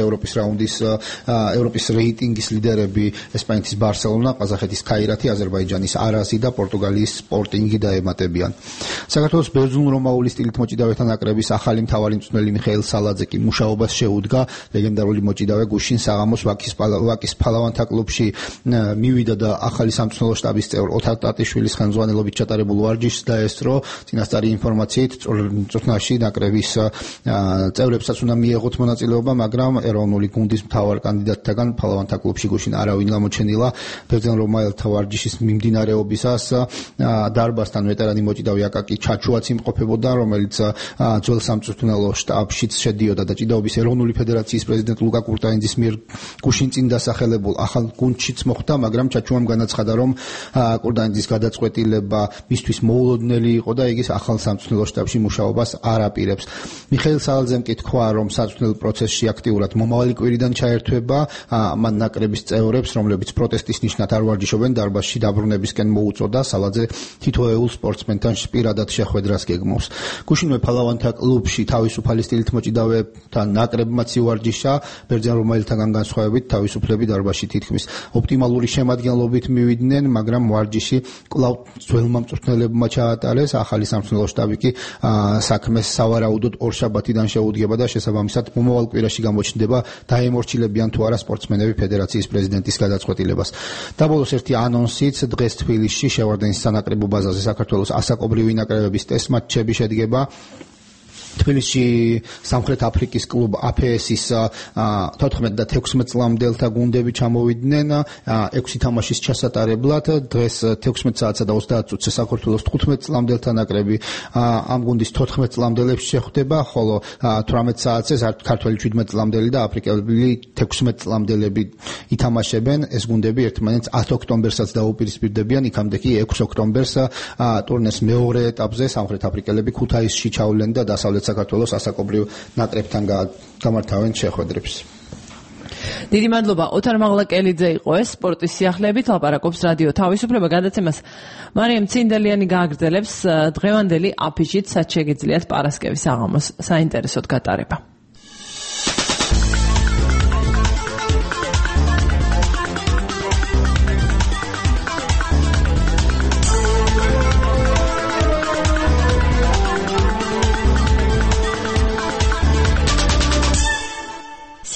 ევროპის რეიტინგის ლიდერები ესპანეთის ბარსელონა, ყაზახეთის ქაირათი, აზერბაიჯანის არაზი და პორტუგალიის სპორტინგი დაემატებიან. საქართველოს ბერძნულ-რომაული სტილით მოჭიდავეთა ნაკრების ახალი მთავარი მწვრთნელი მიხეილ სალაძე კი მუშაობას შეუდგა. ლეგენდარული მოჭიდავე გუშინ საღამოს ვაკის ფალავანთა კლუბში მივიდა და ახალი სამწვრთნელო შტაბის წევრ ოთარ ტატიშვილის ხელმძღვანელობით ჩატარებულ ვარჯიშს დაესწრო. წინასწარი ინფორმაციით მწვრთნელში ნაკრების წევრებსაც უნდა მიეღოთ მონაწილეობა, მაგრამ ეროვნული გუნდის მთავარ კანდიდატთაგან ფალავანთა კლუბში გუშინ არავინ გამოჩენილა. ბერძენ-რომაელთა ვარჯიშის მიმდინარეობისას დარბაზთან ვეტერანი მოჭიდავე აკაკი ჩაჩუაც იმყოფებოდა, რომელიც ძველ სამწვრთნელო შტაბშიც შედიოდა და ჭიდაობის ეროვნული ფედერაციის პრეზიდენტ ლუკა კურტაინძის მიერ გუშინ წინ დასახელებულ ახალ გუნდშიც მოხვდა, მაგრამ ჩაჩუამ განაცხადა, რომ კურტაინძის გადაწყვეტილება მისთვის მოულოდნელი იყო და იგი ახალ სამწვრთნელო შტაბში მუშაობას არ აპირებს. მიხეილ სალაძემ კი თქვა, რომ სამწვრთნელო პროცესში აქტიურად მომავალი კვირიდან ჩაერთვება. მან ნაკრების წევრებს, რომლებიც პროტესტის ნიშნად არ ვარჯიშობენ, დარბაზში დაბრუნებისკენ მოუწოდა. სალაძე თითოეულ სპორტსმენთან პირადად შეხვედრას გეგმავს. გუშინვე ფალავანთა კლუბში თავისუფალი სტილით მოჭიდავეთა ნაკრებმაც ივარჯიშა. ბერძენ-რომაელთაგან განსხვავებით თავისუფლები დარბაზში თითქმის ოპტიმალური შემადგენლობით მივიდნენ, მაგრამ ვარჯიში კვლავ ძველმა მწვრთნელებმა ჩაატარეს. ახალი სამწვრთნელო შტაბი კი საქმეს სავარაუდოდ ორშაბათიდან შეუდგება და შესაბამისად მომავალ კვირაში გამოჩნდება დაემორჩილებიან თუ არა სპორტსმენები ფედერაციის პრეზიდენტის გადაწყვეტილებას. და ბოლოს ერთი ანონსიც, დღეს თბილისში შევარდენის სანაკრებო ბაზაზე საქართველოს ასაკობრივი ნაკრებების ტესტ მატჩები შედგება. თბილისში სამხრეთ აფრიკის კლუბ APS-ის 14 და 16 წლამდელთა გუნდები ჩამოვიდნენ 6 თამაშის ჩასატარებლად. დღეს 16 საათსა და 30 წუთზე საქართველოს 15 წლამდელთა ნაკრები ამ გუნდის 14 წლამდელებს შეხვდება, ხოლო 18 საათზე ქართველი 17 წლამდელი და აფრიკელი 16 წლამდელები ითამაშებენ. ეს გუნდები ერთმანეთს 10 ოქტომბერსაც დაუპირისპირდებიან, იქამდე კი 6 ოქტომბერს ტურნეს მეორე ეტაპზე სამხრეთ აფრიკელები ქუთაისში ჩავლენ და დასავლეთ საქართველოს ასაკობრივ ნაკრებთან გამართავენ შეხვედრებს. დიდი მადლობა. ოთარ მაღლაკელიძე იყო ეს სპორტის სიახლეებით, ლაპარაკობს რადიო თავისუფლება, გადაცემას მარიამ ცინდელიანი გააგრძელებს დღევანდელი აფიშით, რაც შეგიძლიათ პარასკევის საღამოს საინტერესოდ გატარება.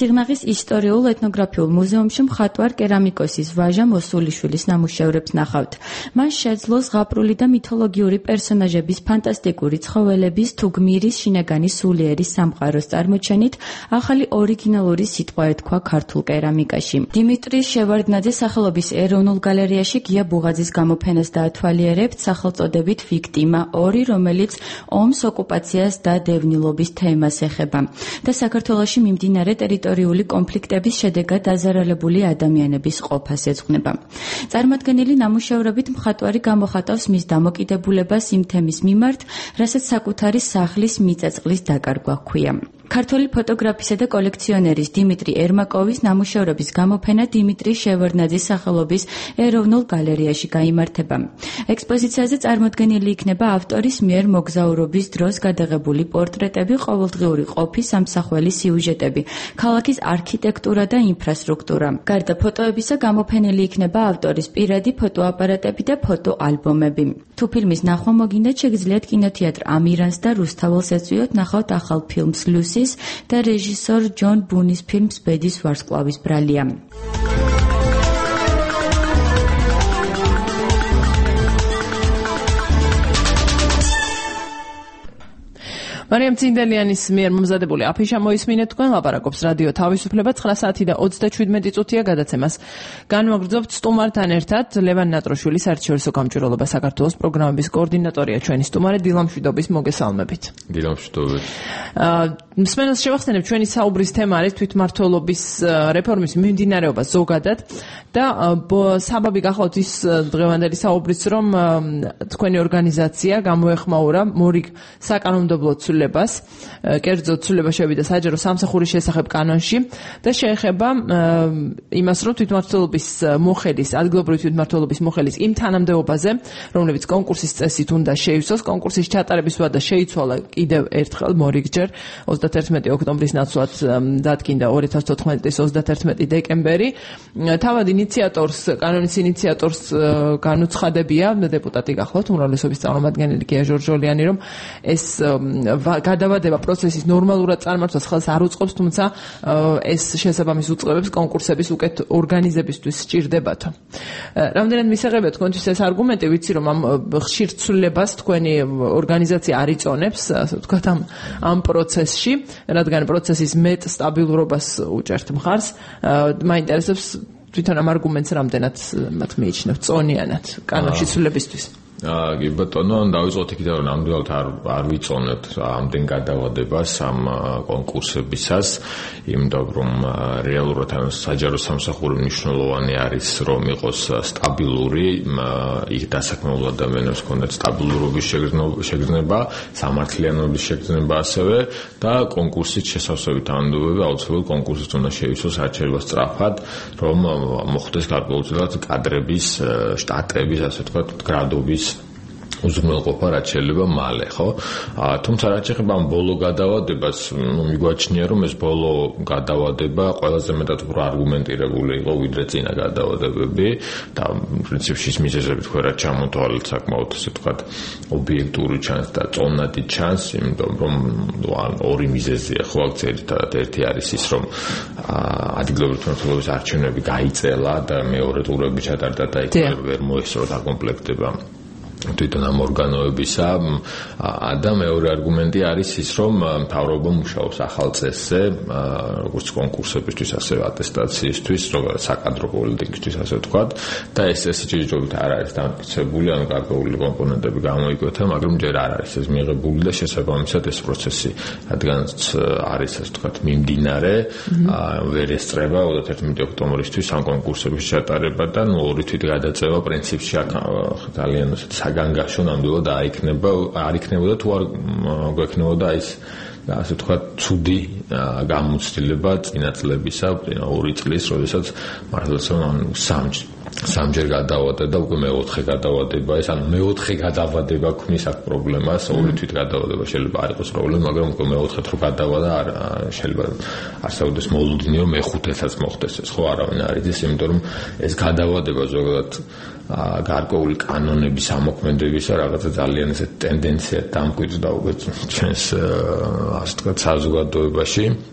სიღნაღის ისტორიულ ეთნოგრაფიულ მუზეუმში მხატვარ კერამიკოსის ვაჟა მოსულიშვილის ნამუშევრებს ნახავთ. მან შეძლო ზღაპრული და მითოლოგიური პერსონაჟების ფანტასტიკური ცხოველების თუ გმირის შინაგანი სულიერის სამყაროს წარმოჩენით ახალი ორიგინალური სიტყვა ეთქვა ქართულ კერამიკაში. დიმიტრი შევარდნაძის სახელობის ეროვნულ გალერეაში გია ბუღაძის გამოფენას დაათვალიერებთ სახელწოდებით ვიქტიმა 2, რომელიც ომს, ოკუპაციას და დევნილობის თემას ეხება და საქართველოში მიმდინარე ტერიტორიული კონფლიქტების შედეგად დაზარალებული ადამიანების ყოფას ეძღვნება. წარმოდგენილი ნამუშევრებით მხატვარი გამოხატავს მის დამოკიდებულებას იმ თემის მიმართ, რასაც საკუთარი სახლის მიწაწყლის დაკარგვა ჰქვია. ქართველი ფოტოგრაფისა და კოლექციონერის დიმიტრი ერმაკოვის ნამუშევრების გამოფენა დიმიტრი შევარდნაძის სახელობის ეროვნულ გალერეაში გაიმართება. ექსპოზიციაზე წარმოდგენილი იქნება ავტორის მიერ მოგზაურობის დროს გადაღებული პორტრეტები, ყოველდღიური ყოფის სამსახველი სიუჟეტები, ქალაქის არქიტექტურა და ინფრასტრუქტურა. გარდა ფოტოებისა გამოფენილი იქნება ავტორის პირადი ფოტოაპარატები და ფოტოალბომები. თუ ფილმის ნახვა მოგინდათ, შეგიძლიათ კინოთეატრ ამირანს და რუსთაველს ეწვიოთ ნახავთ ახალ ფილმს ლუსის და რეჟისორ ჯონ ბუნის ფილმს ბედის ვარსკვლავის ბრალია. მარიამ ცინდელიანის მიერ მომზადებული აფიშა მოისმინეთ თქვენ, ლაპარაკობს რადიო თავისუფლება 9 საათი და 37 წუთია გადაცემას. განვაგრძობთ სტუმართან ერთად ლევან ნატროშვილი, საერთაშორისო გამჭვირვალობა საქართველოს პროგრამების კოორდინატორია, ჩვენი სტუმარი დილამშვიდობის მოგესალმებით. დილამშვიდობით. მსმენელს შევახსენებ, ჩვენი საუბრის თემა არის თვითმმართველობის რეფორმის მიმდინარეობა ზოგადად და საბაბი გახლავთ ის დღევანდელი საუბრის, რომ თქვენი ორგანიზაცია გამოეხმაურა მორიგ საკანონმდებლო ცვლილებას, კერძო ცვლილება შევიდა საჯარო სამსახურის შესახებ კანონში და შეეხება იმას, რომ თვითმმართველობის მოხელის, ადგილობრივი თვითმმართველობის მოხელის იმ თანამდებობაზე, რომლებიც კონკურსის წესით უნდა შეივსოს, კონკურსის ჩატარების ვადა შეიცვალა კიდევ ერთხელ მორიგჯერ 31 ოქტომბრის ნაცვლად დადგინდა 2014 წლის 31 დეკემბერი. თავად ინიციატორს, კანონის ინიციატორს განუცხადებია დეპუტატი გახლავთ, უმრავლესობის წარმომადგენელი გია ჟორჟოლიანი, რომ ეს გადავადება პროცესის ნორმალურად წარმართვას ხელს არ უწყობს, თუმცა ეს შესაბამის უწყებებს კონკურსების უკეთ ორგანიზებისთვის სჭირდებათო. რამდენად მისაღებია თქვენთვის ეს არგუმენტი, ვიცი რომ ამ ხშირ ცვლილებას თქვენი ორგანიზაცია არ იწონებს, ასე ვთქვათ, ამ პროცესში, რადგან პროცესის მეტ სტაბილურობას უჭერთ მხარს. მაინტერესებს თვითონ ამ არგუმენტს რამდენად მათ მიიჩნევთ წონიანად კანონში ცვლილებისთვის. კი ბატონო, დავიწყოთ იქიდან, რომ ნამდვილად არ ვიწონებთ ამდენ გადავადებას ამ კონკურსებისას, იმიტომ რომ რეალურად საჯარო სამსახური მნიშვნელოვანი არის, რომ იყოს სტაბილური, იქ დასაქმებულ ადამიანებს ჰქონდეთ სტაბილურობის შეგრძნება, სამართლიანობის შეგრძნება ასევე და კონკურსით შესავსებით თანამდებობები აუცილებლად კონკურსით უნდა შეივსოს არჩევა სწრაფად, რომ მოხდეს გარკვეულწილად კადრების, შტატების, ასე ვთქვათ, გრადობის უზრუნველყოფა რაც შეიძლება მალე, ხო? თუმცა რაც შეეხება ამ ბოლო გადავადებას, მიგვაჩნია რომ ეს ბოლო გადავადება ყველაზე მეტად უფრო არგუმენტირებული იყო ვიდრე წინა გადავადებები და პრინციპში ის მიზეზები თქვა რა ჩამოთვალეთ საკმაოდ ასე ვთქვათ ობიექტური ჩანს და წონადი ჩანს, იმიტომ რომ ორი მიზეზია ხო აქ ერთად ერთი არის ის რომ ადგილობრივი თვითმმართველობის არჩევნები გაიწელა და მეორე ტურები ჩატარდა და იქ ვერ მოესწრო დაკომპლექტება თვითონ ამ ორგანოებისა და მეორე არგუმენტი არის ის რომ მთავრობა მუშაობს ახალ წესზე როგორც კონკურსებისთვის ასევე ატესტაციისთვის როგორც საკადრო პოლიტიკისთვის ასე ვთქვათ და ეს ჯერჯერობით არ არის დამტკიცებული ან გარკვეული კომპონენტები გამოიკვეთა მაგრამ ჯერ არ არის ეს მიღებული და შესაბამისად ეს პროცესი რადგანაც არის ასე ვთქვათ მიმდინარე ვერ ესწრება 31 ოქტომბრისთვის ამ კონკურსების ჩატარება და ორი თვით გადაწევა პრინციპში ძალიან განგაშო ნამდვილად არ იქნებოდა თუ არ გვექნებოდა ის ასე ვთქვათ ცუდი გამოცდილება წინა წლებისა, ორი წლის, როდესაც მართლაც სამჯერ გადავადა და უკვე მეოთხე გადავადება, ეს ანუ მეოთხე გადავადება ქმნის აქ პრობლემას, ორი თვით გადავადება შეიძლება არ იყოს პრობლემა, მაგრამ უკვე მეოთხედ რო გადავადა არ შეიძლება არსებობდეს მოლოდინი რომ მეხუთესაც მოხდეს ეს, ხო არავინ არ იცის, იმიტომ რომ ეს გადავადება ზოგადად გარკვეული კანონების ამოქმედებისა რაღაცა ძალიან ესე ტენდენცია დამკვიდრდა უკვე ჩვენს ასე ვთქვათ საზოგადოებაში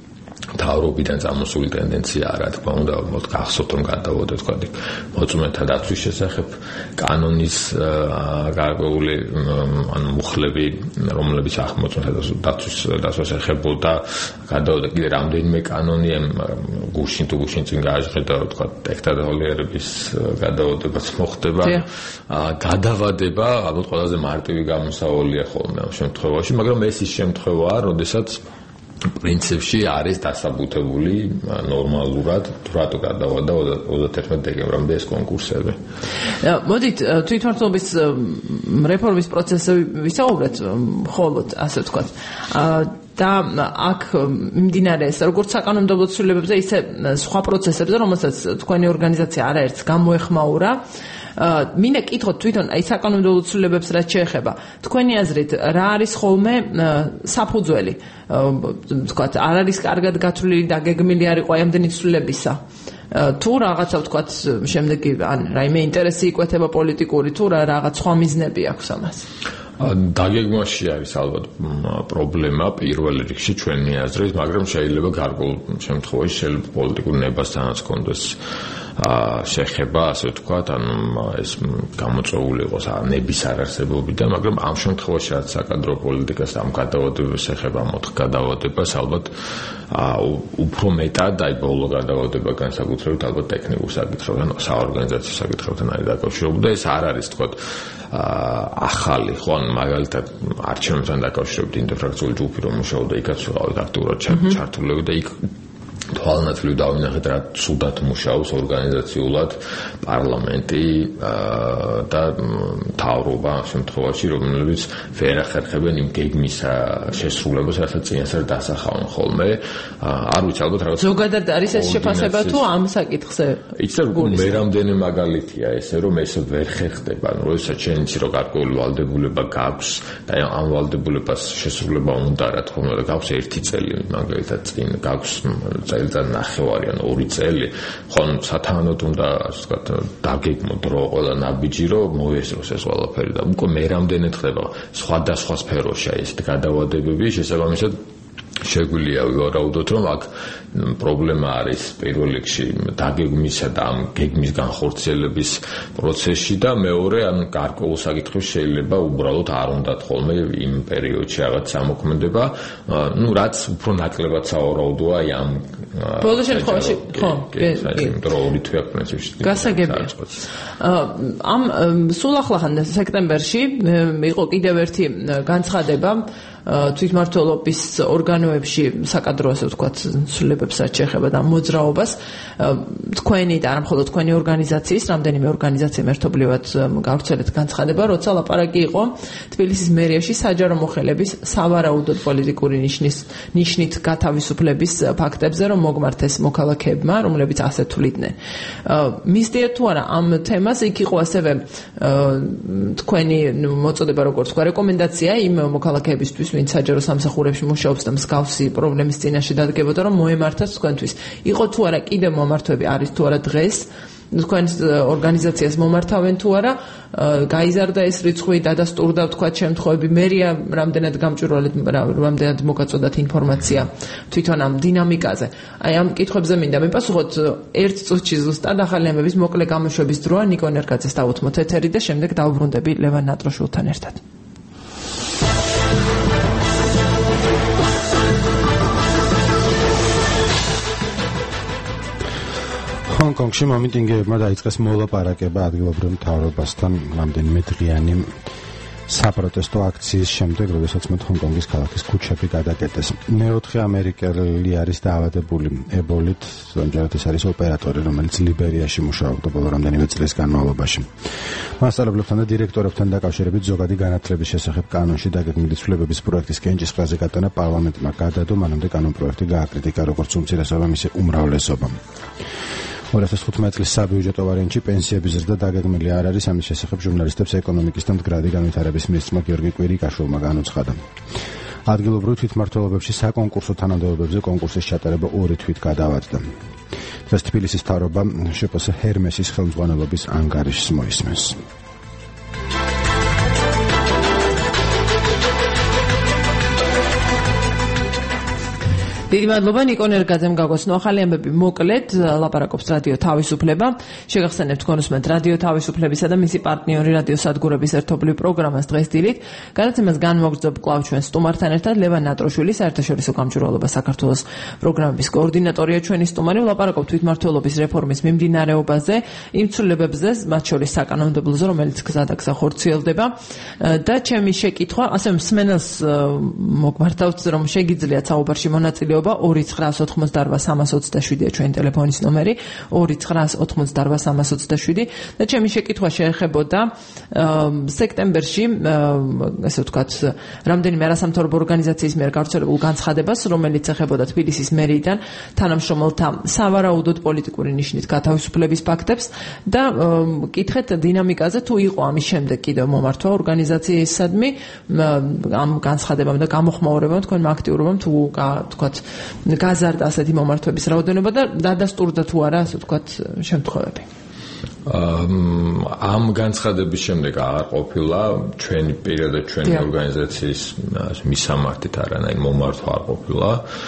თავრობიდან წამოსული ტენდენცია არა, თქმა უნდა, გახსოვთ რომ გადავოდეთ თქვა მოწმეთა დაცვის შესახებ კანონის გარკვეული მუხლები, რომლებიც მოწმეთა დაცვის ეხებოდა, გადავოდა კიდე რამდენიმე კანონი, გუშინ წინ გააჟღერდა თქვა ტექტონოლოგიების გადავოდებაც მოხდება, გადავადება ალბათ ყველაზე მარტივი გამოსავალია ხოლმე ამ შემთხვევაში, მაგრამ ეს ის შემთხვევაა, როდესაც პრინციპში არის დასაბუთებული ნორმალურად რატო გადავადა 31 დეკემბრამდე ეს კონკურსები. მოდით თვითმმართველობის რეფორმის პროცესზე ვისაუბრეთ მხოლოდ ასე ვთქვათ. და აქ მიმდინარე როგორც საკანონმდებლო ცვლილებებზე, ისე სხვა პროცესებზე, რომელსაც თქვენი ორგანიზაცია არაერთს გამოეხმაურა. მინდა კითხოთ თვითონ აი საკანონმდებლო ცვლილებებს რაც შეეხება. თქვენი აზრით, რა არის ხოლმე საფუძველი? ვთქვათ, არ არის კარგად გათვლილი და გეგმილი არ იყო აი ამდენი ცვლილებისა. თუ რაღაცა ვთქვათ, შემდეგი ან რაიმე ინტერესი იკვეთება პოლიტიკური, თუ რაღაც სხვა მიზნები აქვს ამას. დაგეგმვაში არის ალბათ პრობლემა პირველ რიგში ჩვენი აზრით, მაგრამ შეიძლება გარკვეულ შემთხვევაში შეიძლება პოლიტიკურ ნებასთანაც კონდეს შეხება, ასე ვთქვათ, ანუ ეს გამოწვეული იყოს ნების არარსებობიდან, მაგრამ ამ შემთხვევაში რაც საკადრო პოლიტიკას ამ გადავადებებს ეხება, მოთხ გადავადებას ალბათ უფრო მეტად აი ბოლო გადავადება განსაკუთრებით ალბათ ტექნიკურ საკითხებთან, საორგანიზაციო საკითხებთან არის დაკავშირებული და ეს არ არის ვთქვათ ახალი, ხო, მაგალითად არჩევნებთან დაკავშირებით ინტერფრაქციული ჯგუფი რომ მუშაობდა, იქაც ვიყავით აქტიურად ჩართულები და იქ თვალნათლივ დავინახეთ რა ცუდად მუშაობს ორგანიზაციულად პარლამენტი და მთავრობა ამ შემთხვევაში, რომლებიც ვერ ახერხებენ იმ გეგმის შესრულებას, რასაც წინასწარ დასახავენ ხოლმე. არ ვიცი, ალბათ რაღაც ზოგადად არის ეს შეფასება თუ ამ საკითხზე? იცი მე რამდენი მაგალითია ესე, რომ ეს ვერ ხერხდება, ანუ როდესაც შენ იცი რომ გარკვეული ვალდებულება გაქვს და ამ ვალდებულებას შესრულება უნდა, რა თქმა უნდა, გაქვს 1 წელი მაგალითად წინ გაქვს წელიწად ნახევარი ან 2 წელი, ხომ სათანადოდ უნდა, ასე ვთქვათ, დაგეგმო დრო ყველა ნაბიჯი, რომ მოესწროს ეს ყველაფერი და უკვე მე რამდენად ხდება სხვადასხვა სფეროში ეს გადავადებები, შესაბამისად შეგვიძლია ვივარაუდოთ, რომ აქ პრობლემა არის პირველ რიგში დაგეგმისა და ამ გეგმის განხორციელების პროცესში და მეორე ან გარკვეულ საკითხებში შეიძლება უბრალოდ არ უნდათ ხოლმე იმ პერიოდში რაღაც სამოქმედება, ну რაც უფრო ნაკლებად სავარაუდოა ამ ბოლო შემთხვევაში, ხო, იმიტომ რომ 2 თვე აქვს პრინციპში. გასაგებია. ამ სულ ახლახან სექტემბერში იყო კიდევ ერთი განცხადება თვითმმართველობის ორგანოებში საკადრო ასე ვთქვათ ცვლილებებს რაც შეეხება და მოძრაობას თქვენი და არა მხოლოდ თქვენი ორგანიზაციის რამდენიმე ორგანიზაციამ ერთობლივად გავრცელეთ განცხადება, როცა ლაპარაკი იყო თბილისის მერიაში საჯარო მოხელების სავარაუდოდ პოლიტიკური ნიშნით გათავისუფლების ფაქტებზე, რომ მოგმართეს მოქალაქეებმა, რომლებიც ასე თვლიდნენ. მისდიეთ თუ არა ამ თემას, იქ იყო ასევე თქვენი მოწოდება როგორც თქვა რეკომენდაცია იმ მოქალაქეებისთვის, ვინც საჯარო სამსახურებში მუშაობს და მსგავსი პრობლემის წინაშე დადგებოდა, რომ მოემართათ თქვენთვის. იყო თუ არა კიდევ მომართვები არის თუ არა დღეს თქვენს ორგანიზაციას მომართავენ თუ არა, გაიზარდა ეს რიცხვი, დადასტურდა ვთქვათ შემთხვევები, მერია რამდენად გამჭვირვალეთ, რამდენად მოგაწოდათ ინფორმაცია თვითონ ამ დინამიკაზე. აი ამ კითხვებზე მინდა მიპასუხოთ 1 წუთში ზუსტად ახალი ამბების მოკლე გამოშვების დროა ნიკო ნერგაძეს დავუთმოთ ეთერი და შემდეგ დავუბრუნდები ლევან ნატროშულთან ერთად. ჰონკონგში მომიტინგეებმა დაიწყეს მოლაპარაკება ადგილობრივ მთავრობასთან რამდენიმე დღიანი საპროტესტო აქციის შემდეგ, როდესაც მათ ჰონკონგის ქალაქის ქუჩები გადაკეტეს. მეოთხე ამერიკელი არის დაავადებული ებოლით, ამჯერად ეს არის ოპერატორი, რომელიც ლიბერიაში მუშაობდა ბოლო რამდენიმე წლის განმავლობაში. მასწავლებლებთან და დირექტორებთან დაკავშირებით ზოგადი განათლების შესახებ კანონში დაგეგმილი ცვლილებების პროექტის კენჭისყრაზე გატანა პარლამენტმა გადადო, მანამდე კანონპროექტი გააკრიტიკა როგორც უმცირესობამ, ისე უმრავლესობამ. 2015 წლის საბიუჯეტო ვარიანტში პენსიების ზრდა დაგეგმილი არ არის, ამის შესახებ ჟურნალისტებს ეკონომიკის და მდგრადი განვითარების მინისტრმა გიორგი კვირიკაშვილმა განუცხადა. ადგილობრივ თვითმმართველობებში საკონკურსო თანამდებობებზე კონკურსის ჩატარება 2 თვით გადავაწყდა. დღეს თბილისის მთავრობა შპს ჰერმესის ხელმძღვანელობის ანგარიშს მოისმენს. დიდი მადლობა ნიკო ნერგაძემ გაგოცნო ახალი ამბები მოკლედ ლაპარაკობს რადიო თავისუფლება შეგახსენებთ კონსუმენტ რადიო თავისუფლებისა და მისი პარტნიორი რადიო სადგურების ერთობლივ პროგრამას დღეს დილით განაცემას განმოგრძობ კვლავ ჩვენ სტუმართან ერთად ლევან ნატროშვილი საერთაშორისო გამჭვირვალობა საქართველოს პროგრამების კოორდინატორია ჩვენი სტუმარი ვლაპარაკობთ თვითმმართველობის რეფორმის მიმდინარეობაზე იმ ცვლილებებზე მათ შორის საკანონმდებლოზე რომელიც გზადაგზა ხორციელდება და ჩემი შეკითხვა ასე მსმენელს მოგმართავთ რომ შეგიძლიათ საუბარში მონაწილეობა 2988327-ია ჩვენი ტელეფონის ნომერი 2988327 და ჩემი შეკითხვა შეეხებოდა სექტემბერში ასე ვთქვათ რამდენიმე არასამთავრობო ორგანიზაციის მიერ გავრცელებულ განცხადებას რომელიც ეხებოდა თბილისის მერიიდან თანამშრომელთა სავარაუდოდ პოლიტიკური ნიშნით გათავისუფლების ფაქტებს და კითხეთ დინამიკაზე თუ იყო ამის შემდეგ კიდევ მომართვა ორგანიზაციისადმი ამ განცხადებამ და გამოხმაურებამ თქვენმა აქტიურობამ თუ ვთქვათ გაზარდა ასეთი მომართვების რაოდენობა და დადასტურდა თუ არა ასე ვთქვათ შემთხვევები ამ განცხადების შემდეგ აღარ ყოფილა ჩვენი პირადად ჩვენი ორგანიზაციის მისამართით არანაირ მომართვა არ ყოფილა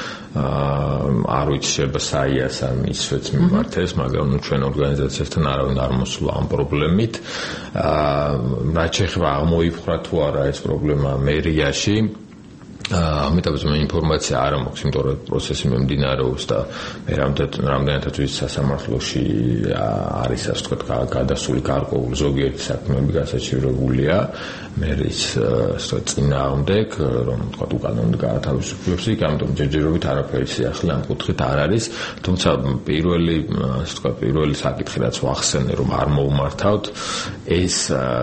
არ ვიცი შეიძლება საიას ან ისვეც მიმართეს მაგრამ ჩვენ ორგანიზაციასთან არავინ არ მოსულა ამ პრობლემით რაც შეეხება აღმოიფხვრა თუ არა ეს პრობლემა მერიაში ამიტომაც მე ინფორმაცია არ მაქვს, იმიტომ რომ პროცესი მიმდინარეობს და მე რამდენადაც ვიცი სასამართლოში არის ასე ვთქვათ გადასული გარკვეული ზოგიერთი საქმეები გასაჩივრებულია მერის წინააღმდეგ რომ ვთქვათ უკანონოდ გაათავისუფლებს იქ ამიტომ ჯერჯერობით არაფერი სიახლე ამ კუთხით არ არის თუმცა პირველი ასე ვთქვათ პირველი საკითხი რაც ვახსენე რომ არ მოუმართავთ ეს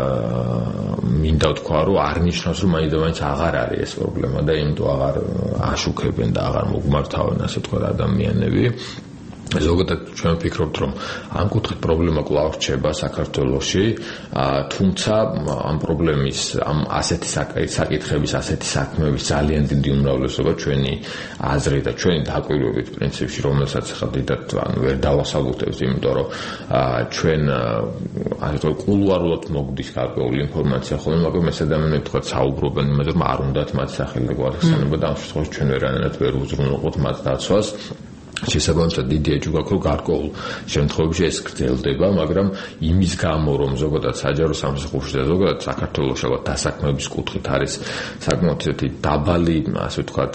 მინდა ვთქვა რომ არ ნიშნავს რომ მაინც აღარ არის ეს პრობლემა და იმიტომ აღარ აშუქებენ და აღარ მოგმართავენ ასე ვთქვათ ადამიანები ზოგადად ჩვენ ვფიქრობთ რომ ამ კუთხით პრობლემა კვლავ რჩება საქართველოში თუმცა ამ პრობლემის ამ ასეთი საკითხების ასეთი საქმეების ძალიან დიდი უმრავლესობა ჩვენი აზრი და ჩვენი დაკვირვებით პრინციპში რომელსაც ახლა დიდად ვერ დავასაბუთებთ იმიტომ რომ ჩვენ ასე ვთქვათ კულუარულად მოგდის გარკვეული ინფორმაცია ხოლმე მაგრამ ეს ადამიანები ვთქვათ საუბრობენ იმაზე რომ არ უნდათ მათ სახელი და გვარხსენება და ამ შემთხვევაში ჩვენ ვერანაირად ვერ უზრუნველყოფთ მათ დაცვას შესაბამისად დიდი ეჭვი გაქვს რომ გარკვეულ შემთხვევებში ეს გრძელდება მაგრამ იმის გამო რომ ზოგადად საჯარო სამსახურში და ზოგადად საქართველოს ალბათ დასაქმების კუთხით არის საკმაოდ ისეთი დაბალი ასე ვთქვათ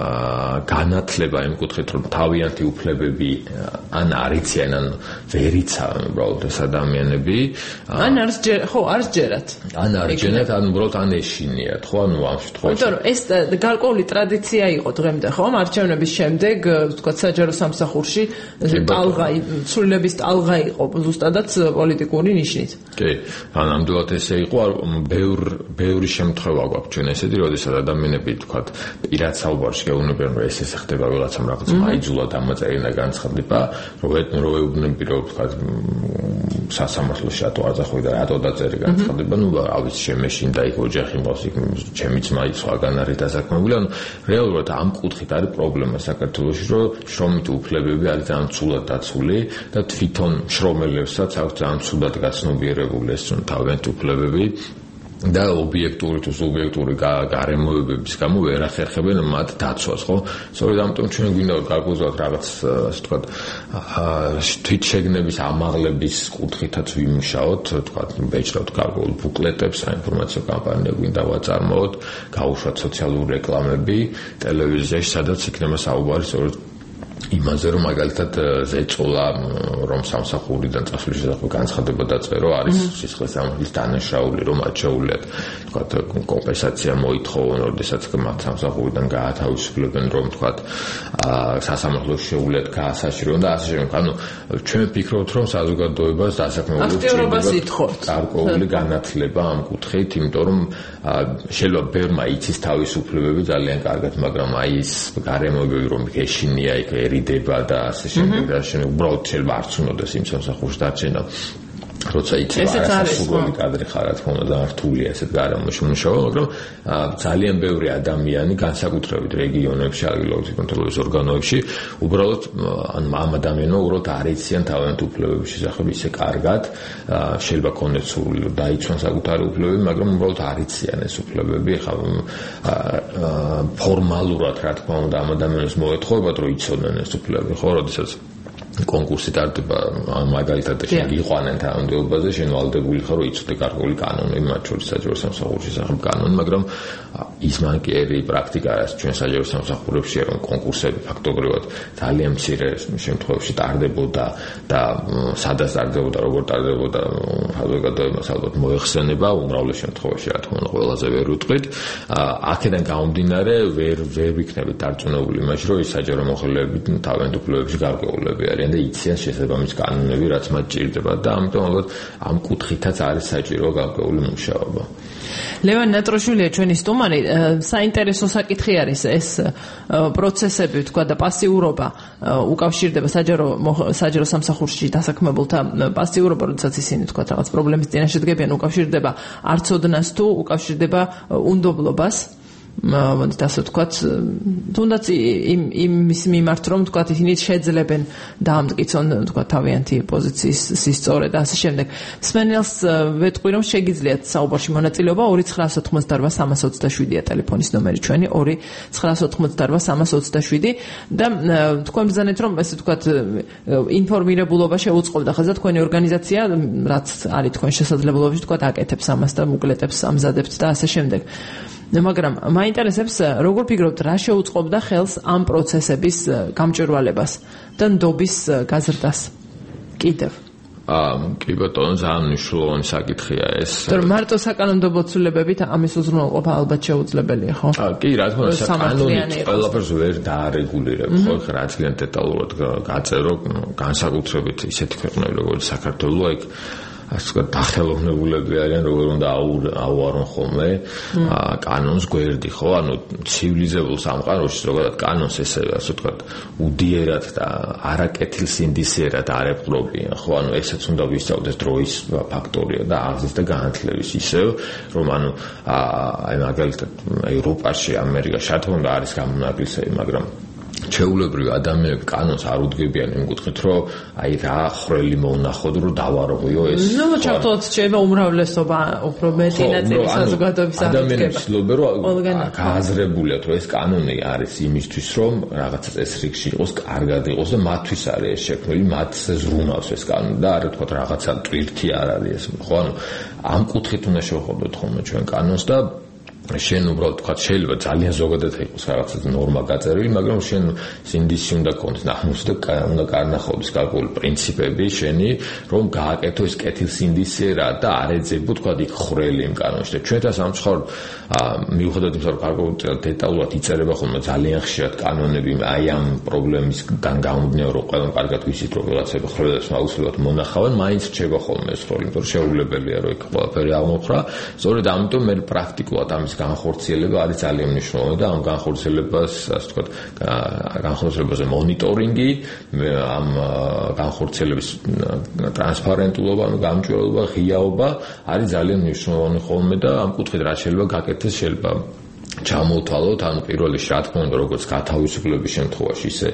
განათლება იმ კუთხით რომ თავიანთი უფლებები ან არიციან ან ვერ იცავენ უბრალოდ ეს ადამიანები ან არის ჯერათ ან არის ჯერათ ან უბრალოდ ან ეშინიათ ხო ანუ ამ შემთხვევაში იმიტომ რომ ეს გარკვეული ტრადიცია იყო დღემდე ხო არჩევნების შემდეგ ვთქვათ საჯარო სამსახურში ტალღა ცვლილების ტალღა იყო ზუსტადაც პოლიტიკური ნიშნით. კი, ან ამდენად ესე იყო, ბევრი შემთხვევა გვაქვს ჩვენ ესეთი, როდესაც ადამიანები თქვათ პირად საუბარში გეუბნებიან, რომ ეს ხდება ვიღაცამ რაღაც მაიძულა დამაწერინა განცხადება, რომ ეუბნები რომ თქვათ სასამართლოში რატო არ დახვი და რატო დაწერე განცხადება, ნუ ავიც შემეშინ და იქ ოჯახი მყავს, იქ ჩემი ძმა სხვაგან არის დასაქმებული, ანუ რეალურად ამ კუთხით არის პრობლემა საქართველოში, რომ შრომითი უფლებები არის ძალიან ცუდად დაცული და თვითონ შრომელებსაც აქვს ძალიან ცუდად გაცნობიერებული ეს თავიანთი უფლებები და ობიექტური თუ სუბიექტური გარემოებების გამო ვერ ახერხებენ მათ დაცვას, ხო? სწორედ ამიტომ ჩვენ გვინდა გარკვეულად რაღაც ასე ვთქვათ თვითშეგნების ამაღლების კუთხითაც ვიმუშაოთ, ვთქვათ, ვეჭროთ გარკვეულ ბუკლეტებს, საინფორმაციო კამპანია გვინდა ვაწარმოოთ, გავუშვათ სოციალური რეკლამები ტელევიზიაში, სადაც იქნება საუბარი სწორედ იმაზე რომ მაგალითად ზეწოლა რომ სამსახურიდან წასვლის შესახებ განცხადება დაწერო არის სისხლის სამართლის დანაშაული რომ აჩეულიათ თქვათ კომპენსაცია მოითხოვონ როდესაც მათ სამსახურიდან გაათავისუფლებენ რომ თქვათ სასამართლოში შეუძლიათ გაასაჭირონ და ასე შემდეგ ანუ ჩვენ ვფიქრობთ რომ საზოგადოებას დასაქმებულობას ითხოვთ გარკვეული განათლება ამ კუთხით იმიტომ რომ შეიძლება ბერმა იცის თავისუფლებები ძალიან კარგად მაგრამ აი ეს გარემოებები რომ ეშინია იქ ერიდება და ასე შემდეგ და შემდეგ უბრალოდ შეიძლება არც უნდას იმ სამსახურში დარჩენა როცა იცი არასასურველი კადრი ხარ, რა თქმა უნდა, და რთულია ესეთ გარემოში მუშაობა, მაგრამ ძალიან ბევრი ადამიანი განსაკუთრებით რეგიონებში, ადგილობრივი კონტროლის ორგანოებში, უბრალოდ ამ ადამიანმა უბრალოდ არ იციან თავიანთი უფლებების შესახებ ისე კარგად, შეიძლება კონდეთ სურვილი რომ დაიცვან საკუთარი უფლებები, მაგრამ უბრალოდ არ იციან ეს უფლებები, ხა ფორმალურად, რა თქმა უნდა, ამ ადამიანებს მოეთხოვებათ, რომ იცოდნენ ეს უფლებები, ხო, როდესაც კონკურსი ტარდება მაგალითად შეიყვანენ თანამდებობაზე შენ ვალდებული ხარ რომ იცოდე გარკვეული კანონები მათ შორის საჯარო სამსახურის შესახებ კანონი მაგრამ ის მანკიერი პრაქტიკა რაც ჩვენ საჯარო სამსახურებში რომ კონკურსები ფაქტობრივად ძალიან მცირე შემთხვევებში ტარდებოდა და სადაც ტარდებოდა როგორ ტარდებოდა საზოგადოებას ალბათ მოეხსენება უმრავლეს შემთხვევაში რა თქმა უნდა ყველაზე ვერ უტყვით აქედან გამომდინარე ვერ ვიქნებით დარწმუნებული იმაში რომ ის საჯარო მოხელეები თავიანთ უფლებებში გარკვეულები არიან და იციან შესაბამის კანონები რაც მათ ჭირდება და ამიტომ ალბათ ამ კუთხითაც არის საჭირო გარკვეული მუშაობა. ლევან ნატროშვილია ჩვენი სტუმარი, საინტერესო საკითხი არის ეს პროცესები, თქვა და პასიურობა უკავშირდება საჯარო სამსახურში დასაქმებულთა პასიურობა, როდესაც ისინი თქვა რაღაც პრობლემის წინაშე დგებიან, უკავშირდება არცოდნას თუ უკავშირდება უნდობლობას. მოდით ასე ვთქვათ, თუნდაც იმის მიმართ რომ ვთქვათ ისინი შეძლებენ დაამტკიცონ ვთქვათ თავიანთი პოზიციის სისწორე და ასე შემდეგ. მსმენელს ვეთყვი რომ შეგიძლიათ საუბარში მონაწილეობა 2988327-ია ტელეფონის ნომერი ჩვენი 2988327 და თქვენ ბრძანეთ რომ ესე ვთქვათ ინფორმირებულობა შეუწყობდა ხაზა თქვენი ორგანიზაცია რაც არის თქვენ შესაძლებლობაში ვთქვათ აკეთებს ამას და მუკლეტებს ამზადებთ და ასე შემდეგ. მაგრამ მაინტერესებს როგორ ფიქრობთ რა შეუწყობდა ხელს ამ პროცესების გამჭვირვალებას და ნდობის გაზრდას კიდევ კი ბატონო ძალიან მნიშვნელოვანი საკითხია ეს თორემ მარტო საკანონმდებლო ცვლილებებით ამის უზრუნველყოფა ალბათ შეუძლებელია ხო კი რა თქმა უნდა საკანონით ყველაფერს ვერ დაარეგულირებ ხო რაც ძალიან დეტალურად გაწერო განსაკუთრებით ისეთი ქვეყნები როგორც საქართველო იქ ასე ვთქვათ დახელოვნებულები არიან როგორ უნდა აუარონ ხოლმე კანონს გვერდი ხო ანუ ცივილიზებულ სამყაროში ზოგადად კანონს ესე ასე ვთქვათ უდიერად და არაკეთილსინდისიერად არ ეპყრობიან ხო ანუ ესაც უნდა ვისწავლდეს დროის ფაქტორია და აღზის და განათლების ისევ რომ ანუ აი მაგალითად ევროპაში ამერიკაში რა თქმა უნდა არის გამონაკლისები მაგრამ ჩეულებრივი ადამიანები კანონს არ უდგებიან იმ კუთხით რომ აი რა ხრელი მოუნახოთ რომ დავარღვიო ეს ნუ ჩართოთ შეიძლება უმრავლესობა უფრო მეტი ნაწილი საზოგადოების ადამიანებს ცდილობენ რომ გააზრებულიათ რომ ეს კანონი არის იმისთვის რომ რაღაცა წესრიგში იყოს კარგად იყოს და მათთვის არის ეს შექმნილი მათზე ზრუნავს ეს კანონი და არა თქვა რაღაცა ტვირთი არ არის ეს ხო ანუ ამ კუთხით უნდა შევხედოთ ხოლმე ჩვენ კანონს და შენ უბრალოდ თქვა შეიძლება ძალიან ზოგადად იყოს რაღაცა ნორმა გაწერილი, მაგრამ შენ სინდისი უნდა გქონდეს ნახმოს და უნდა განახორციელოს გარკვეული პრინციპები შენი, რომ გააკეთო ეს კეთილსინდისიერა და არ ეძებო თქვა იქ ხრელი იმ კანონში და ჩვენთან სამწუხაროდ მიუხედავად იმისა რომ გარკვეული დეტალურად იწერება ხოლმე ძალიან ხშირად კანონები აი ამ პრობლემისგან გამომდინარე რომ ყველამ კარგად ვიცით რომ რაღაცები ხრელებს აუცილებლად მონახავენ, მაინც რჩება ხოლმე ეს ხრელი, იმიტომ რომ შეუძლებელია რომ იქ ყველაფერი აღმოხრა, სწორედ ამიტომ მე პრაქტიკულად ამის განხორციელება არის ძალიან მნიშვნელოვანი და ამ განხორციელებას ასე ვთქვათ განხორციელებაზე მონიტორინგი ამ განხორციელების ტრანსპარენტულობა ანუ გამჭვირვალობა ღიაობა არის ძალიან მნიშვნელოვანი ხოლმე და ამ კუთხით რა შეიძლება გაკეთდეს შეიძლება ჩამოვთვალოთ ან პირველ რიგში რა თქმა უნდა როგორც გათავისუფლების შემთხვევაში ისე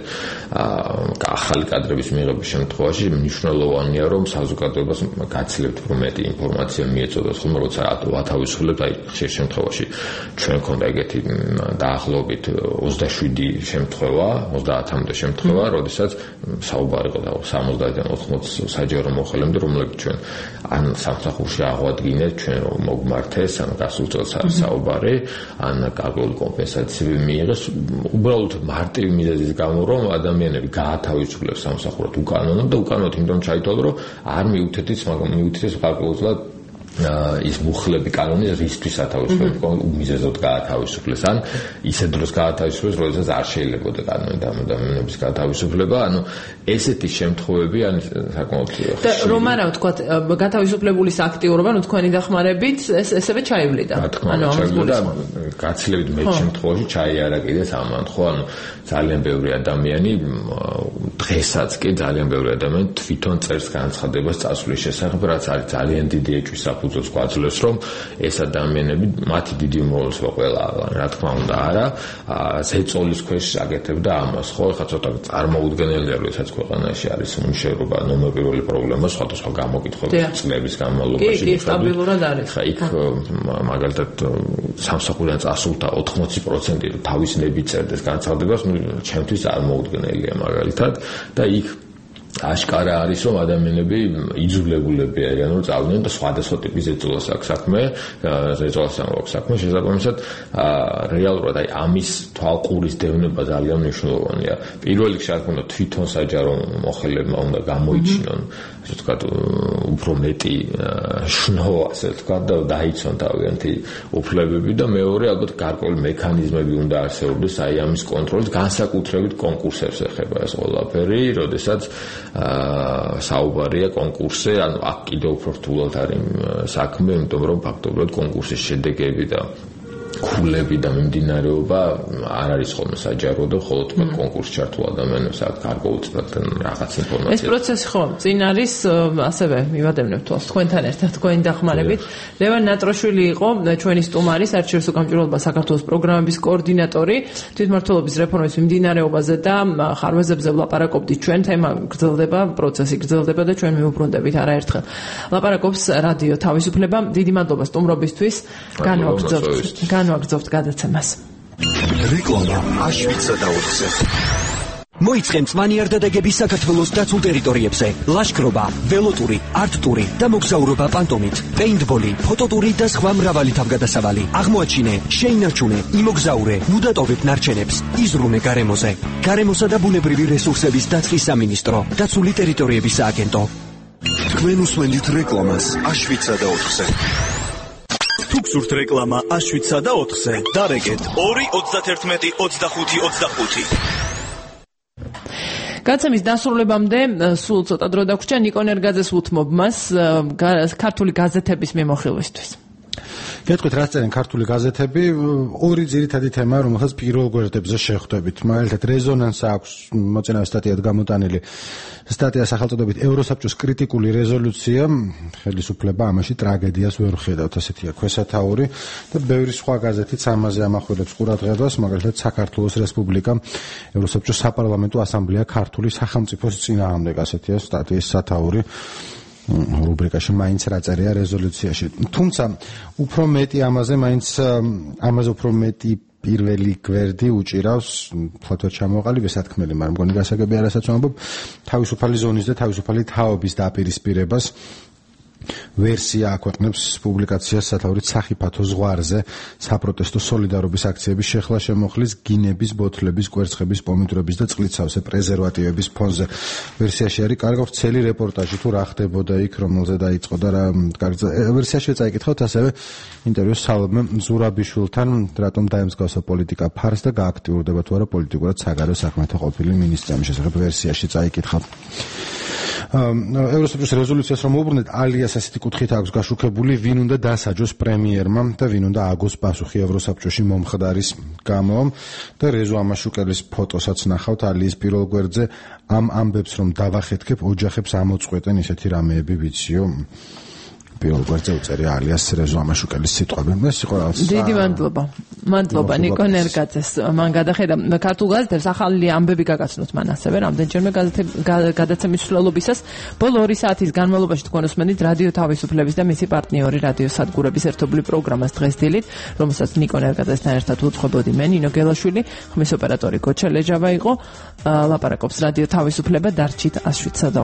ახალი კადრების მიღების შემთხვევაში მნიშვნელოვანია რომ საზოგადოებას გაცლებთ უფრო მეტი ინფორმაცია მიეწოდოს ხოლმე როცა ათავისუფლებთ აი ხშირ შემთხვევაში ჩვენ ქონდა ეგეთი დაახლოებით 27 შემთხვევა 30-მდე შემთხვევა როდესაც საუბარი იყო 70-დან 80 საჯარო მოხელემდე რომლებიც ჩვენ ან სამსახურში აღვადგინეთ ჩვენ რომ მოგმართეს ან გასულ წელს არის საუბარი ან გარკვეული კომპენსაციები მიიღეს უბრალოდ მარტივი მიზეზის გამო რომ ადამიანები გაათავისუფლებს სამსახურად უკანონოდ და უკანონოდ იმიტომ ჩაითვალა რომ არ მიუთითეს მაგრამ მიუთითეს გარკვეულწილად ის მუხლები კანონი რისთვის ათავისუფლებს უმიზეზოდ გაათავისუფლეს ან ისე დროს გაათავისუფლეს როდესაც არ შეიძლებოდა კანონი დამოუკიდებლობის გათავისუფლება ანუ ესეთი შემთხვევები ან საკმაოდ და რომ არა ვთქვათ გათავისუფლებულის აქტიურობა ნუ თქვენი დახმარებით ესევე ჩაივლიდა ანუ გაცილებით მეტ შემთხვევაში ჩაიარა კიდე ამან ხო ანუ ძალიან ბევრი ადამიანი დღესაც კი ძალიან ბევრი ადამიანი თვითონ წერს განცხადებას წასვლის შესახებ რაც არის ძალიან დიდი ეჭვის საფუძველს გვაძლევს რომ ეს ადამიანები მათი დიდი უმრავლესობა ყველა რა თქმა უნდა არა ზეწოლის ქვეშ აკეთებდა ამას ხო ეხლა ცოტა წარმოუდგენელია როდესაც ქვეყანაში არის უმშევრობა ნომერ პირველი პრობლემა სხვადასხვა გამოკითხვების წლების განმავლობაში კი სტაბილურად არის ხა იქ მაგალითად სამსახურიდან წასულთა 80% თავის ნებით წერდეს განცხადებას ჩემთვის წარმოუდგენელია მაგალითად და იქ აშკარა არის რომ ადამიანები იძულებულები არიან რომ წავიდნენ და სხვადასხვა ტიპის ზეწოლას აქვს საქმე ზეწოლას აქვს საქმე შესაბამისად რეალურად აი ამის თვალყურის დევნება ძალიან მნიშვნელოვანია პირველ რიგში რა თქმა უნდა თვითონ საჯარო მოხელებმა უნდა გამოიჩინონ ასე ვთქვათ უფრო მეტი შნო ასე ვთქვათ და დაიცვან თავიანთი უფლებები და მეორე ალბათ გარკვეული მექანიზმები უნდა არსებობდეს აი ამის კონტროლის განსაკუთრებით კონკურსებს ეხება ეს ყველაფერი როდესაც საუბარია კონკურსზე ანუ აქ კიდევ უფრო რთულად არის საქმე იმიტომ რომ ფაქტობრივად კონკურსის შედეგები და ქულები და მიმდინარეობა არ არის ხოლმე საჯარო და მხოლოდ კონკურსში ჩართულ ადამიანებს აქვს გარკვეულწილად რაღაც ინფორმაცია. ეს პროცესი ხო წინ არის ასევე მივადევნებთ თვალს თქვენთან ერთად თქვენი დახმარებით. ლევან ნატროშვილი იყო ჩვენი სტუმარი საერთაშორისო გამჭვირვალობა საქართველოს პროგრამების კოორდინატორი თვითმმართველობის რეფორმის მიმდინარეობაზე და ხარვეზებზე ვლაპარაკობდით ჩვენ თემა გრძელდება პროცესი გრძელდება და ჩვენ მივუბრუნდებით არაერთხელ. ლაპარაკობს რადიო თავისუფლება დიდი მადლობა სტუმრობისთვის განვაგრძობთ გადაცემას. რეკლამა აშვიცა და 4-ზე. მოიწყემს მანიარდადაგების საქართველოს დაცულ ტერიტორიებზე. ლაშქრობა, ველოტური, არტტური და მოგზაურობა პანტომით, პეინტბოლი, ფოტოტური და სხვა მრავალი თავგადასავალი. აღმოაჩინე, შეინარჩუნე, იმოგზაურე, მუდატოვებ ნარჩენებს, იზრუნე გარემოზე. გარემოსა და ბუნებრივი რესურსების დაცვის სამინისტრო, დაცული ტერიტორიების სააგენტო. თქვენ უსმენთ რეკლამას აშვიცა და 4-ზე. თუ გსურთ რეკლამა აშვიცა და 4-ზე, დარეგეთ 2-31-25-25. გადაცემის დასრულებამდე სულ ცოტა დრო დაგვრჩა ნიკო ნერგაძეს უთმობ მას ქართული გაზეთების მიმოხილვისთვის. გეტყვით რა წერენ ქართული გაზეთები ორი ძირითადი თემა რომელსაც პირველ გვერდებზე შეხვდებით მაგალითად რეზონანსი აქვს მოწინავე სტატიად გამოტანილი სტატია სახელწოდებით ევროსაბჭოს კრიტიკული რეზოლუცია ხელისუფლება ამაში ტრაგედიას ვერ ხედავთ ასეთია ქვესათაური და ბევრი სხვა გაზეთიც ამაზე ამახვილებს ყურადღებას მაგალითად საქართველოს რესპუბლიკა ევროსაბჭოს საპარლამენტო ასამბლეა ქართული სახელმწიფოს წინააღმდეგ ასეთია სტატიის სათაური რუბრიკაში მაინც რა წერია რეზოლუციაში. თუმცა უფრო მეტი ამაზე უფრო მეტი პირველი გვერდი უჭირავს ფლოტოდ ჩამოყალიბე სათქმელი, მაგრამ მგონი გასაგები არასაც ვამბობ თავისუფალი ზონის და თავისუფალი თაობის დაპირისპირებას ვერსია აქვეყნებს პუბლიკაციას სათაურით სახიფათო ზღვარზე საპროტესტო სოლიდარობის აქციების შეხლა შემოხლის გინების, ბოთლების, კვერცხების, პომიდრების და წყლით სავსე პრეზერვატივების ფონზე. ვერსიაში არის კარგი ვრცელი რეპორტაჟი თუ რა ხდებოდა იქ, რომელზე დაიწყო და რა ვერსიაში წაიკითხავთ ასევე ინტერვიუ სალომე ზურაბიშვილთან, რატომ დაემსგავსა პოლიტიკა ფარს და გააქტიურდება თუ არა პოლიტიკურად საგარეო საქმეთა ყოფილი მინისტრი. ამ შესახებ ვერსიაში წაიკითხავთ. ევროსაბჭოს რეზოლუციას რომ უბრუნდეთ ალიას ასეთი კუთხით აქვს გაშუქებული ვინ უნდა დასაჯოს პრემიერმა და ვინ უნდა აგოს პასუხი ევროსაბჭოში მომხდარის გამო და რეზო ამაშუკელის ფოტოსაც ნახავთ ალიის პირველ გვერდზე ამ ამბებს რომ დავახეთქებ ოჯახებს ამოწყვეტენ ისეთი რამეები ვიციო პირველ გვერდზე უწერია ალიას რეზო ამაშუკელის სიტყვები ეს იყო რაღაც დიდი მადლობა ნიკო ნერგაძეს მან გადახედა ქართულ გაზეთებს ახალი ამბები გაგაცნოთ მან ასევე რამდენჯერმე გადაცემის მსვლელობისას ბოლო 2 საათის განმავლობაში თქვენ უსმენთ რადიო თავისუფლების და მისი პარტნიორი რადიო სადგურების ერთობლივ პროგრამას დღეს დილით რომელსაც ნიკო ნერგაძესთან ერთად უძღვებოდი მე ნინო გელაშვილი ხმის ოპერატორი გოჩა ლეჯავა იყო ლაპარაკობს რადიო თავისუფლება დარჩით აშვიცა და